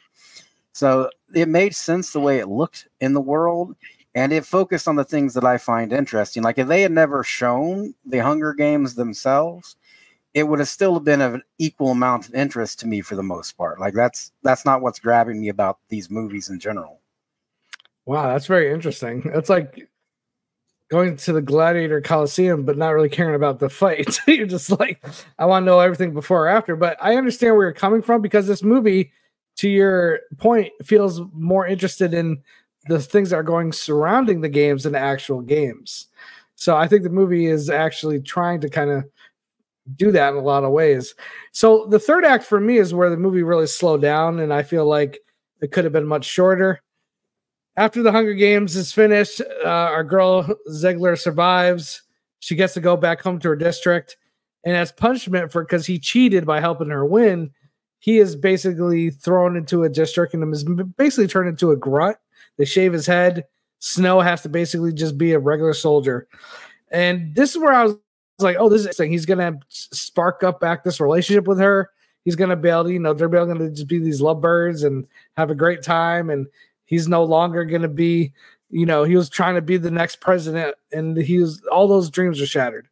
So it made sense the way it looked in the world. And it focused on the things that I find interesting. Like if they had never shown the Hunger Games themselves, it would have still been of an equal amount of interest to me for the most part. Like that's that's not what's grabbing me about these movies in general. Wow, that's very interesting. It's like going to the Gladiator Coliseum, but not really caring about the fight. You're just like, I want to know everything before or after. But I understand where you're coming from because this movie, to your point, feels more interested in the things that are going surrounding the games than the actual games. So I think the movie is actually trying to kind of do that in a lot of ways. So the third act for me is where the movie really slowed down, and I feel like it could have been much shorter. After the Hunger Games is finished, uh, our girl Ziegler survives. She gets to go back home to her district, and as punishment for because he cheated by helping her win, he is basically thrown into a district and is basically turned into a grunt. They shave his head. Snow has to basically just be a regular soldier. And this is where I was like, oh, this is interesting. He's going to spark up back this relationship with her. He's going to be able to, you know, they're going to just be these lovebirds and have a great time. And he's no longer going to be, you know, he was trying to be the next president. And he was, all those dreams are shattered.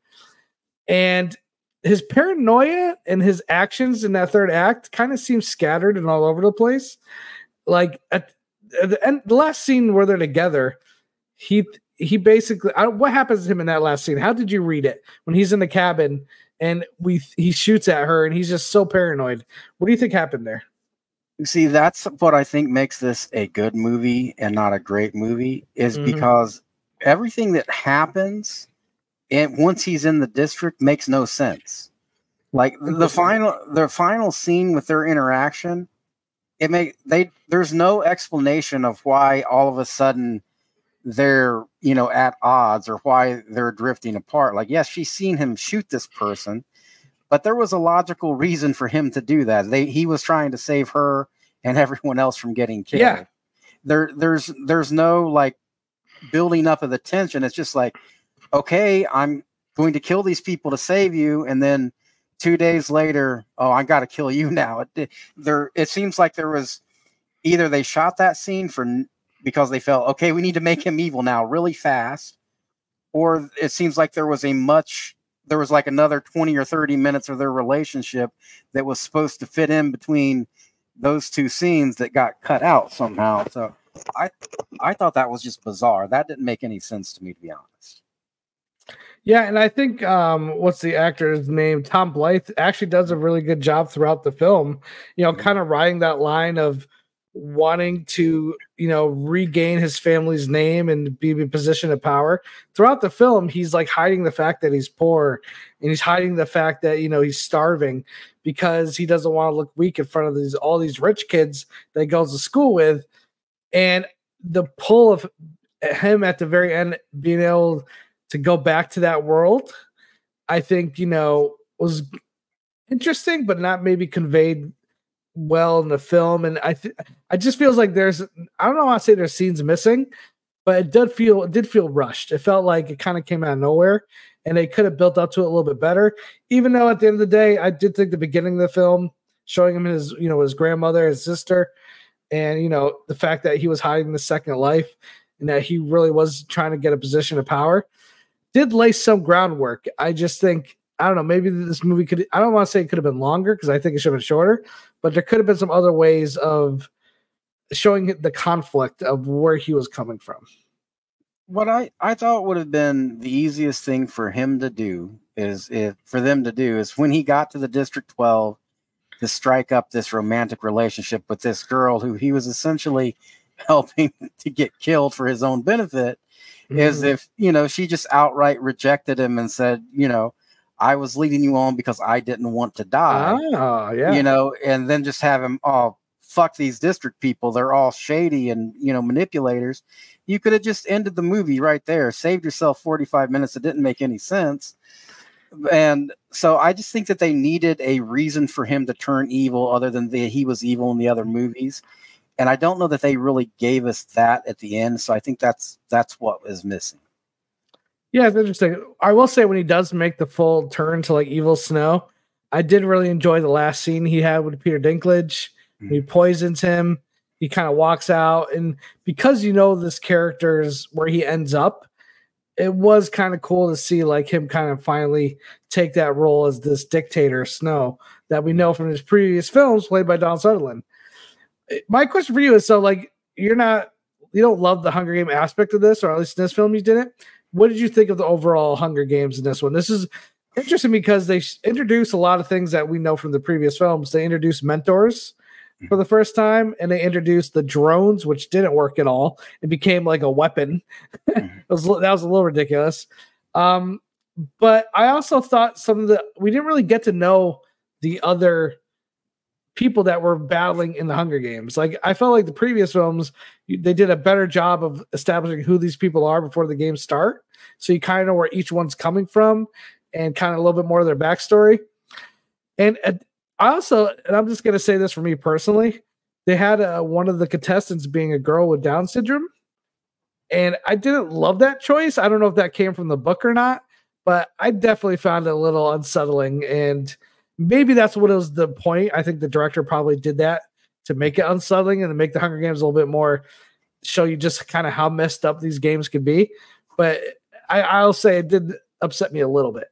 And his paranoia and his actions in that third act kind of seem scattered and all over the place. Like at, at the end, the last scene where they're together, he he basically, I, what happens to him in that last scene? How did you read it when he's in the cabin and we he shoots at her and he's just so paranoid? What do you think happened there? See, that's what I think makes this a good movie and not a great movie, is Mhm. because everything that happens and once he's in the district makes no sense. Like the Interesting. final the final scene with their interaction, it make they there's no explanation of why all of a sudden they're, you know, at odds or why they're drifting apart. Like, yes, she's seen him shoot this person, but there was a logical reason for him to do that. They he was trying to save her and everyone else from getting killed. Yeah. There there's there's no like building up of the tension. It's just like, okay, I'm going to kill these people to save you, and then two days later, oh, I got to kill you now. It, there, it seems like there was either they shot that scene for because they felt, okay, we need to make him evil now really fast, or it seems like there was a much there was like another twenty or thirty minutes of their relationship that was supposed to fit in between those two scenes that got cut out somehow. So I I thought that was just bizarre. That didn't make any sense to me, to be honest. Yeah, and I think um, what's the actor's name? Tom Blythe actually does a really good job throughout the film. You know, kind of riding that line of wanting to, you know, regain his family's name and be in a position of power. Throughout the film, he's like hiding the fact that he's poor, and he's hiding the fact that, you know, he's starving because he doesn't want to look weak in front of these all these rich kids that he goes to school with. And the pull of him at the very end being able to go back to that world, I think, you know, was interesting, but not maybe conveyed well in the film. And I th- I just feels like there's, I don't know how to say there's scenes missing, but it did feel, it did feel rushed. It felt like it kind of came out of nowhere, and they could have built up to it a little bit better. Even though at the end of the day, I did think the beginning of the film, showing him his, you know, his grandmother, his sister, and, you know, the fact that he was hiding the second life and that he really was trying to get a position of power, did lay some groundwork. I just think, I don't know, maybe this movie could, I don't want to say it could have been longer because I think it should have been shorter, but there could have been some other ways of showing the conflict of where he was coming from. What I, I thought would have been the easiest thing for him to do is if for them to do is when he got to the District twelve to strike up this romantic relationship with this girl who he was essentially helping to get killed for his own benefit, mm-hmm. is if, you know, she just outright rejected him and said, you know, I was leading you on because I didn't want to die. Oh, yeah. You know, and then just have him, oh, fuck these district people. They're all shady and, you know, manipulators. You could have just ended the movie right there, saved yourself forty-five minutes. It didn't make any sense. And so I just think that they needed a reason for him to turn evil other than the, he was evil in the other movies. And I don't know that they really gave us that at the end. So I think that's that's what is missing. Yeah, it's interesting. I will say when he does make the full turn to like evil Snow, I did really enjoy the last scene he had with Peter Dinklage. Mm-hmm. He poisons him. He kind of walks out. And because you know this character's where he ends up, it was kind of cool to see like him kind of finally take that role as this dictator Snow that we know from his previous films played by Donald Sutherland. My question for you is, so like you're not, you don't love the Hunger Game aspect of this, or at least in this film you didn't. What did you think of the overall Hunger Games in this one? This is interesting because they introduce a lot of things that we know from the previous films. They introduced mentors for the first time, and they introduced the drones, which didn't work at all. It became like a weapon. it was, that was a little ridiculous. Um, but I also thought some of the, we didn't really get to know the other people that were battling in the Hunger Games. Like I felt like the previous films, they did a better job of establishing who these people are before the games start. So you kind of know where each one's coming from and kind of a little bit more of their backstory. And uh, I also, and I'm just going to say this for me personally, they had uh, one of the contestants being a girl with Down syndrome. And I didn't love that choice. I don't know if that came from the book or not, but I definitely found it a little unsettling. And maybe that's what was the point. I think the director probably did that to make it unsettling and to make the Hunger Games a little bit more, show you just kind of how messed up these games could be. But I, I'll say it did upset me a little bit.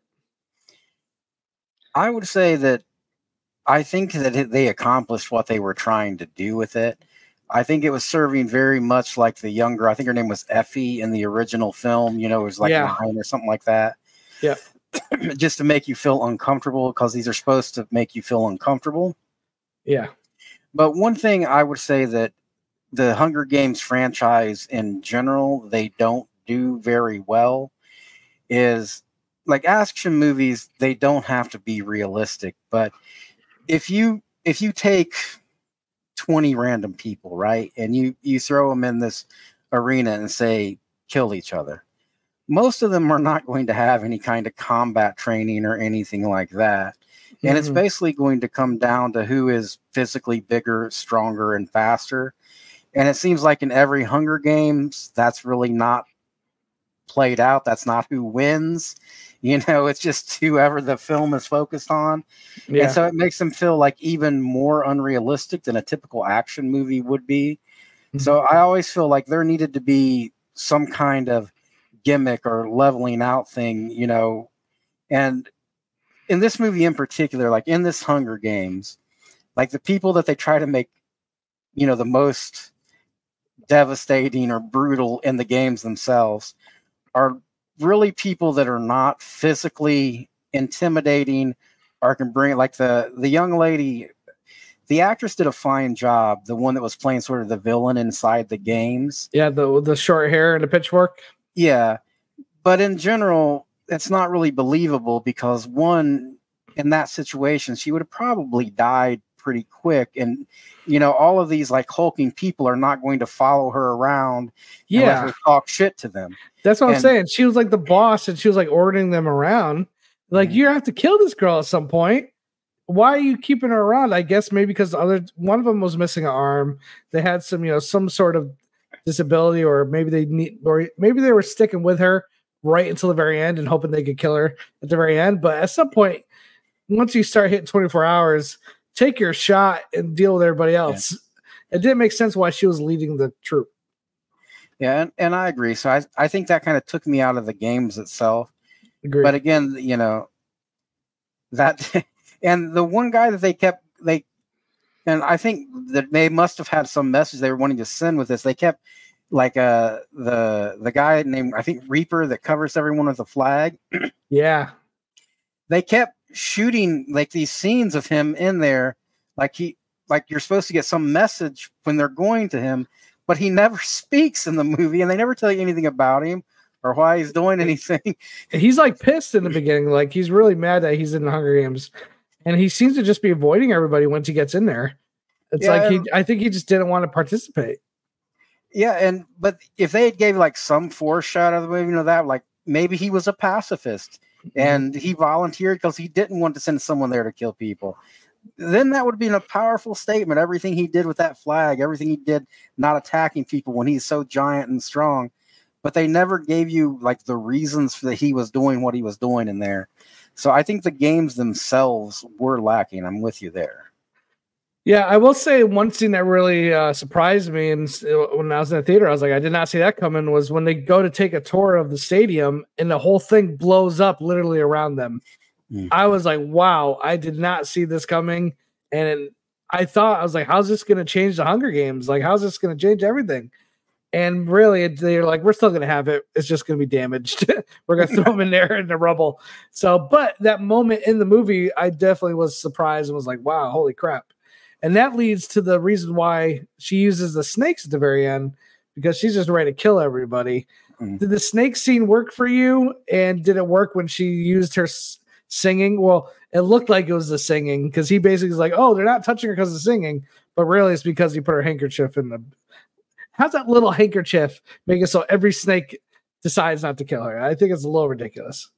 I would say that I think that they accomplished what they were trying to do with it. I think it was serving very much like the younger, I think her name was Effie in the original film, you know, it was like yeah. nine or something like that. Yeah. Just to make you feel uncomfortable because these are supposed to make you feel uncomfortable. Yeah. But one thing I would say that the Hunger Games franchise in general, they don't do very well is like action movies, they don't have to be realistic. But if you if you take twenty random people, right, and you you throw them in this arena and say kill each other, most of them are not going to have any kind of combat training or anything like that. And mm-hmm. it's basically going to come down to who is physically bigger, stronger, and faster. And it seems like in every Hunger Games, that's really not played out. That's not who wins. You know, it's just whoever the film is focused on. Yeah. And so it makes them feel like even more unrealistic than a typical action movie would be. Mm-hmm. So I always feel like there needed to be some kind of gimmick or leveling out thing, you know. And in this movie in particular, like in this Hunger Games, like the people that they try to make, you know, the most devastating or brutal in the games themselves are really people that are not physically intimidating or can bring, like the the young lady, the actress did a fine job, the one that was playing sort of the villain inside the games. Yeah, the the short hair and the pitchfork. Yeah. But in general, it's not really believable because one, in that situation, she would have probably died pretty quick. And, you know, all of these like hulking people are not going to follow her around yeah. and let her talk shit to them. That's what and, I'm saying. She was like the boss and she was like ordering them around. Like, mm-hmm. you have to kill this girl at some point. Why are you keeping her around? I guess maybe because the other one of them was missing an arm. They had some, you know, some sort of disability, or maybe they need, or maybe they were sticking with her right until the very end and hoping they could kill her at the very end. But at some point, once you start hitting twenty-four hours, take your shot and deal with everybody else. Yeah. It didn't make sense why she was leading the troop. Yeah, and, and I agree. So I, I think that kind of took me out of the games itself. Agreed. But again, you know, that and the one guy that they kept, they, and I think that they must have had some message they were wanting to send with this. They kept like uh the the guy named, I think, Reaper, that covers everyone with a flag. Yeah. They kept shooting like these scenes of him in there, like he like you're supposed to get some message when they're going to him, but he never speaks in the movie, and they never tell you anything about him or why he's doing anything. He's like pissed in the beginning, like he's really mad that he's in the Hunger Games, and he seems to just be avoiding everybody once he gets in there. It's yeah, like he I think he just didn't want to participate. Yeah, and but if they had gave like some foreshadow of the movie, you know, that like maybe he was a pacifist and he volunteered because he didn't want to send someone there to kill people, then that would have been a powerful statement. Everything he did with that flag, everything he did not attacking people when he's so giant and strong. But they never gave you like the reasons for that he was doing what he was doing in there. So I think the games themselves were lacking. I'm with you there. Yeah, I will say one scene that really uh, surprised me, and when I was in the theater, I was like, I did not see that coming, was when they go to take a tour of the stadium and the whole thing blows up literally around them. Mm. I was like, wow, I did not see this coming. And I thought, I was like, how's this going to change the Hunger Games? Like, how's this going to change everything? And really, they're like, we're still going to have it. It's just going to be damaged. We're going to throw them in there in the rubble. So, but that moment in the movie, I definitely was surprised and was like, wow, holy crap. And that leads to the reason why she uses the snakes at the very end, because she's just ready to kill everybody. Mm. Did the snake scene work for you? And did it work when she used her s- singing? Well, it looked like it was the singing, because he basically was like, oh, they're not touching her because of singing. But really, it's because he put her handkerchief in the... How's that little handkerchief make it so every snake decides not to kill her? I think it's a little ridiculous.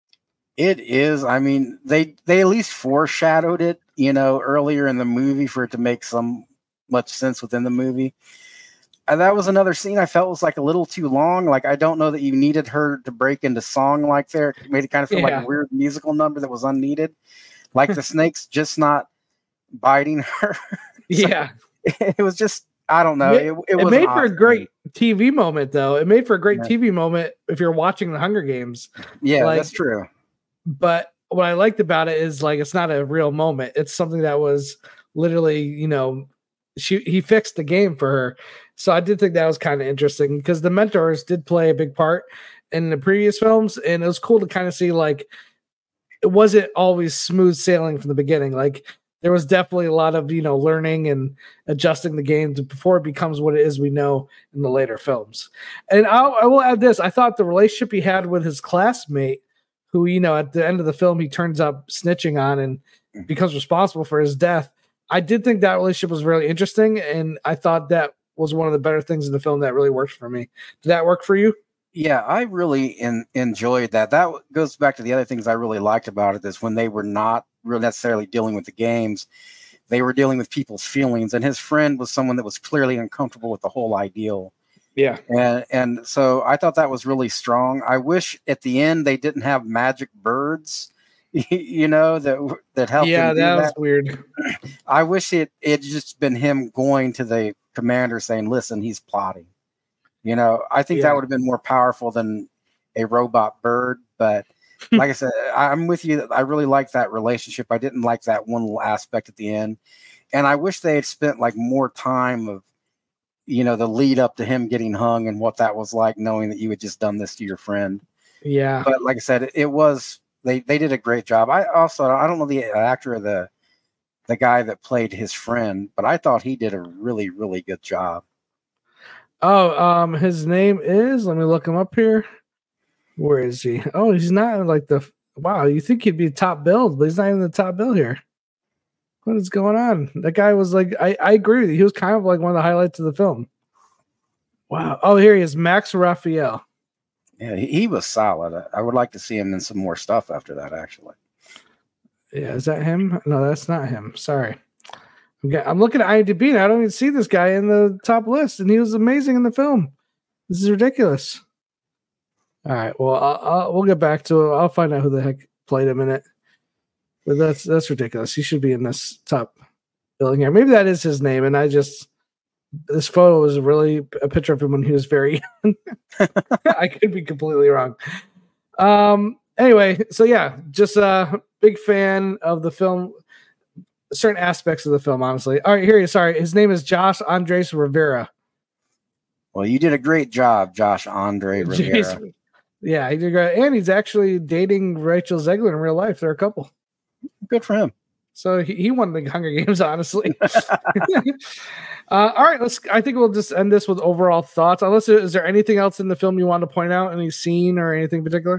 It is. I mean, they they at least foreshadowed it, you know, earlier in the movie for it to make some much sense within the movie. And that was another scene I felt was like a little too long. Like, I don't know that you needed her to break into song like there. It made it kind of feel yeah. like a weird musical number that was unneeded. Like the snakes just not biting her. So yeah. It was just, I don't know. It, it, it was made for a great T V moment, though. It made for a great yeah. T V moment if you're watching the Hunger Games. Yeah, like, that's true. But what I liked about it is, like, it's not a real moment. It's something that was literally, you know, she he fixed the game for her. So I did think that was kind of interesting, because the mentors did play a big part in the previous films, and it was cool to kind of see, like, it wasn't always smooth sailing from the beginning. Like, there was definitely a lot of, you know, learning and adjusting the game to, before it becomes what it is we know in the later films. And I'll, I will add this. I thought the relationship he had with his classmate, who, you know, at the end of the film, he turns up snitching on and becomes responsible for his death. I did think that relationship was really interesting. And I thought that was one of the better things in the film that really worked for me. Did that work for you? Yeah, I really in, enjoyed that. That goes back to the other things I really liked about it is when they were not really necessarily dealing with the games, they were dealing with people's feelings. And his friend was someone that was clearly uncomfortable with the whole ideal. Yeah. And and so I thought that was really strong. I wish at the end they didn't have magic birds, you know, that that helped. Yeah, him do that was that. weird. I wish it it just been him going to the commander saying, "Listen, he's plotting." You know, I think Yeah. that would have been more powerful than a robot bird. But like I said, I'm with you. I really like that relationship. I didn't like that one little aspect at the end. And I wish they had spent like more time of, you know, the lead up to him getting hung and what that was like, knowing that you had just done this to your friend. Yeah. But like I said, it, it was, they, they did a great job. I also, I don't know the actor or the, the guy that played his friend, but I thought he did a really, really good job. Oh, um, his name is, let me look him up here. Where is he? Oh, he's not in like the, wow, you think he'd be top billed, but he's not even the top bill here. What is going on? That guy was like, I, I agree with you. He was kind of like one of the highlights of the film. Wow. Oh, here he is, Max Raphael. Yeah, he, he was solid. I, I would like to see him in some more stuff after that, actually. Yeah, is that him? No, that's not him. Sorry. I'm, get, I'm looking at IMDb and I don't even see this guy in the top list, and he was amazing in the film. This is ridiculous. All right, well, I'll, I'll, we'll get back to it. I'll find out who the heck played him in it. But that's that's ridiculous. He should be in this top billing here. Maybe that is his name, and I just this photo was really a picture of him when he was very young. I could be completely wrong. Um. Anyway, so yeah, just a big fan of the film. Certain aspects of the film, honestly. All right, here he is. Sorry, his name is Josh Andres Rivera. Well, you did a great job, Josh Andre Rivera. Jeez. Yeah, he did great, and he's actually dating Rachel Zegler in real life. They're a couple. Good for him. So he, he won the Hunger Games, honestly. uh, all right, let's. I think we'll just end this with overall thoughts. Unless is there anything else in the film you want to point out? Any scene or anything particular?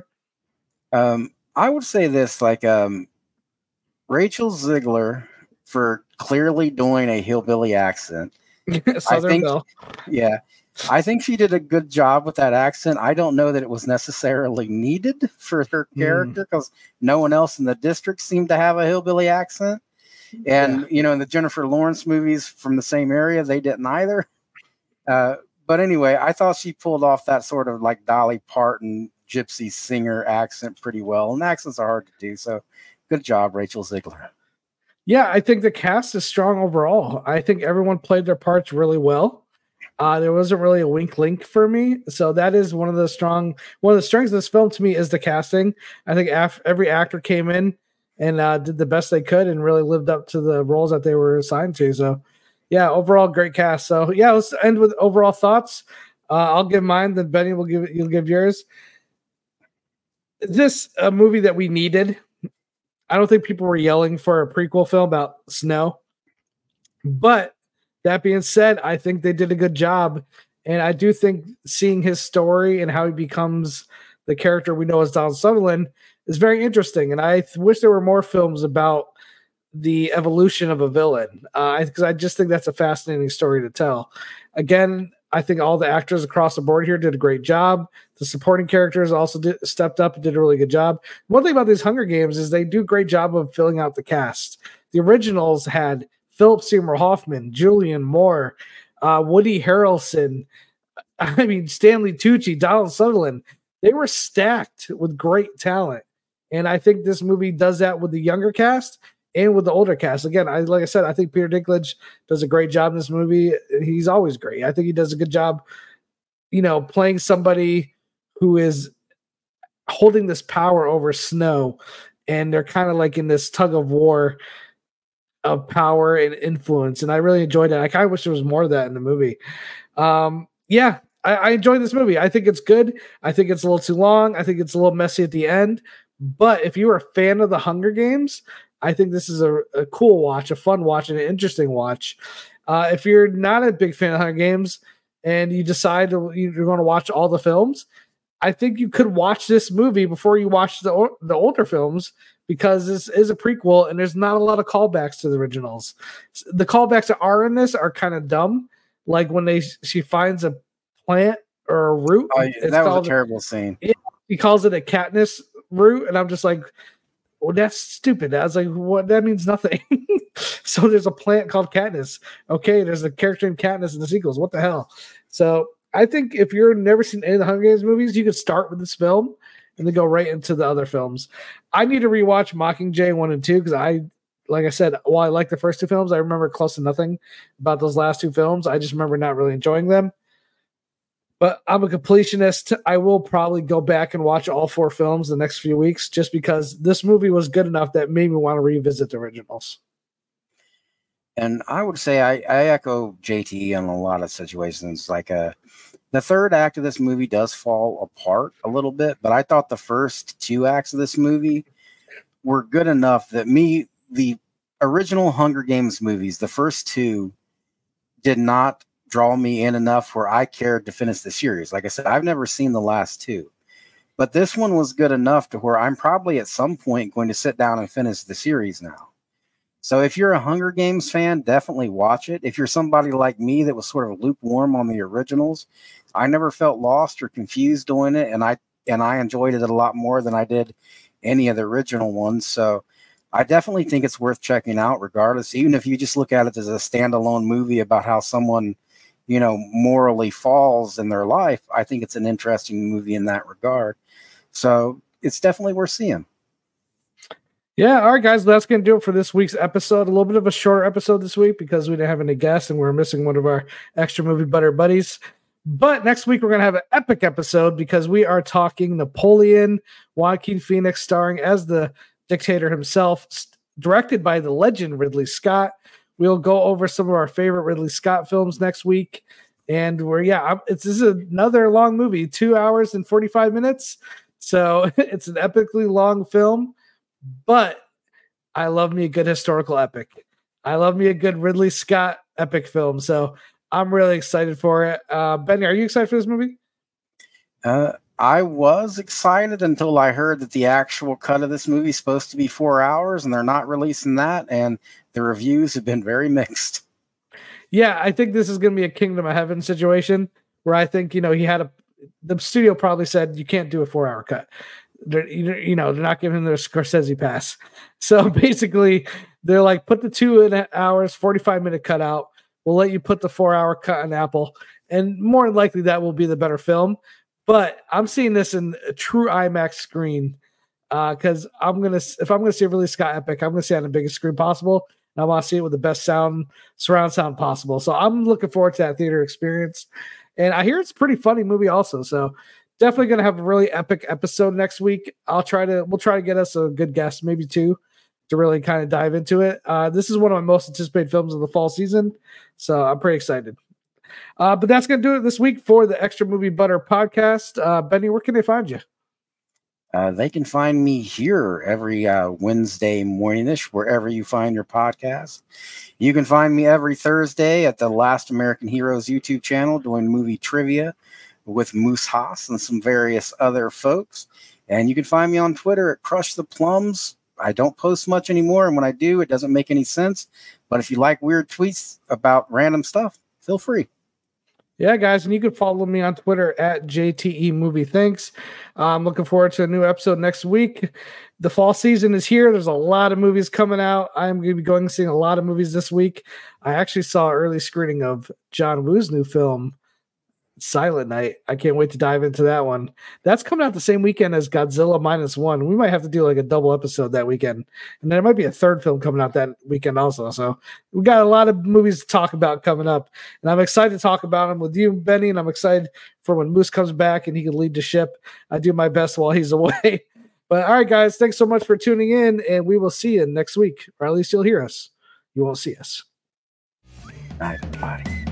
Um, I would say this: like um, Rachel Zegler, for clearly doing a hillbilly accent. Southern I think, Belle. Yeah, I think she did a good job with that accent. I don't know that it was necessarily needed for her character because mm. no one else in the district seemed to have a hillbilly accent. And, yeah. you know, in the Jennifer Lawrence movies from the same area, they didn't either. Uh, but anyway, I thought she pulled off that sort of like Dolly Parton gypsy singer accent pretty well. And accents are hard to do. So good job, Rachel Zegler. Yeah, I think the cast is strong overall. I think everyone played their parts really well. Uh, there wasn't really a wink link for me. So that is one of the strong, one of the strengths of this film to me is the casting. I think af- every actor came in and uh, did the best they could and really lived up to the roles that they were assigned to. So yeah, overall great cast. So yeah, let's end with overall thoughts. Uh, I'll give mine, then Benny will give you'll give yours. This a movie that we needed. I don't think people were yelling for a prequel film about snow. But that being said, I think they did a good job. And I do think seeing his story and how he becomes the character we know as Donald Sutherland is very interesting. And I th- wish there were more films about the evolution of a villain. Because uh, I just think that's a fascinating story to tell. Again, I think all the actors across the board here did a great job. The supporting characters also did, stepped up and did a really good job. One thing about these Hunger Games is they do a great job of filling out the cast. The originals had Philip Seymour Hoffman, Julian Moore, uh, Woody Harrelson, I mean, Stanley Tucci, Donald Sutherland. They were stacked with great talent. And I think this movie does that with the younger cast and with the older cast. Again, I like I said, I think Peter Dinklage does a great job in this movie. He's always great. I think he does a good job, you know, playing somebody who is holding this power over Snow, and they're kind of like in this tug of war of power and influence. And I really enjoyed it. I kind of wish there was more of that in the movie. Um, yeah, I, I enjoyed this movie. I think it's good. I think it's a little too long. I think it's a little messy at the end. But if you were a fan of the Hunger Games, I think this is a, a cool watch, a fun watch, and an interesting watch. Uh, if you're not a big fan of Hunger Games and you decide to, you're going to watch all the films, I think you could watch this movie before you watch the the older films, because this is a prequel and there's not a lot of callbacks to the originals. The callbacks that are in this are kind of dumb, like when they she finds a plant or a root. Oh, yeah, that was a terrible scene. Yeah, he calls it a Katniss root, and I'm just like, well, that's stupid. I was like, what? That means nothing. So there's a plant called Katniss. Okay, there's a character named Katniss in the sequels. What the hell? So I think if you've never seen any of the Hunger Games movies, you could start with this film and then go right into the other films. I need to rewatch Mockingjay one and two because I, like I said, while I like the first two films, I remember close to nothing about those last two films. I just remember not really enjoying them. But I'm a completionist. I will probably go back and watch all four films the next few weeks just because this movie was good enough that made me want to revisit the originals. And I would say I, I echo J T in a lot of situations. Like uh, the third act of this movie does fall apart a little bit, but I thought the first two acts of this movie were good enough that me, the original Hunger Games movies, the first two did not draw me in enough where I cared to finish the series. Like I said, I've never seen the last two, but this one was good enough to where I'm probably at some point going to sit down and finish the series now. So if you're a Hunger Games fan, definitely watch it. If you're somebody like me that was sort of lukewarm on the originals, I never felt lost or confused doing it, and I and I enjoyed it a lot more than I did any of the original ones. So I definitely think it's worth checking out regardless, even if you just look at it as a standalone movie about how someone, you know, morally falls in their life. I think it's an interesting movie in that regard. So it's definitely worth seeing. Yeah, all right, guys, that's going to do it for this week's episode. A little bit of a shorter episode this week because we didn't have any guests and we we're missing one of our extra movie butter buddies. But next week, we're going to have an epic episode because we are talking Napoleon, Joaquin Phoenix starring as the dictator himself, directed by the legend Ridley Scott. We'll go over some of our favorite Ridley Scott films next week. And we're, yeah, it's this is another long movie, two hours and forty-five minutes. So it's an epically long film. But I love me a good historical epic. I love me a good Ridley Scott epic film. So I'm really excited for it. Uh, Benny, are you excited for this movie? Uh, I was excited until I heard that the actual cut of this movie is supposed to be four hours and they're not releasing that. And the reviews have been very mixed. Yeah, I think this is going to be a Kingdom of Heaven situation where I think, you know, he had a, the studio probably said, you can't do a four hour cut. They're, you know, they're not giving him their Scorsese pass. So basically, they're like, put the two hours, forty-five minute cut out. We'll let you put the four hour cut on Apple. And more than likely, that will be the better film. But I'm seeing this in a true IMAX screen because uh, I'm going to, if I'm going to see a Ridley Scott epic, I'm going to see it on the biggest screen possible. And I want to see it with the best sound, surround sound possible. So I'm looking forward to that theater experience. And I hear it's a pretty funny movie also. So definitely going to have a really epic episode next week. I'll try to, we'll try to get us a good guest, maybe two, to really kind of dive into it. Uh, this is one of my most anticipated films of the fall season. So I'm pretty excited. Uh, but that's going to do it this week for the Extra Movie Butter podcast. Uh, Benny, where can they find you? Uh, they can find me here every uh, Wednesday morning-ish, wherever you find your podcast. You can find me every Thursday at the Last American Heroes YouTube channel doing movie trivia with Moose Haas and some various other folks. And you can find me on Twitter at Crush the Plums. I don't post much anymore, and when I do, it doesn't make any sense. But if you like weird tweets about random stuff, feel free. Yeah, guys, and you can follow me on Twitter at J T E Movie Thanks. I'm looking forward to a new episode next week. The fall season is here. There's a lot of movies coming out. I'm going to be going and seeing a lot of movies this week. I actually saw an early screening of John Woo's new film, Silent Night. I can't wait to dive into that one. That's coming out the same weekend as Godzilla Minus One. We might have to do like a double episode that weekend. And there might be a third film coming out that weekend also. So we got a lot of movies to talk about coming up. And I'm excited to talk about them with you, Benny. And I'm excited for when Moose comes back and he can lead the ship. I do my best while he's away. But all right, guys, thanks so much for tuning in. And we will see you next week. Or at least you'll hear us. You won't see us. Night, everybody.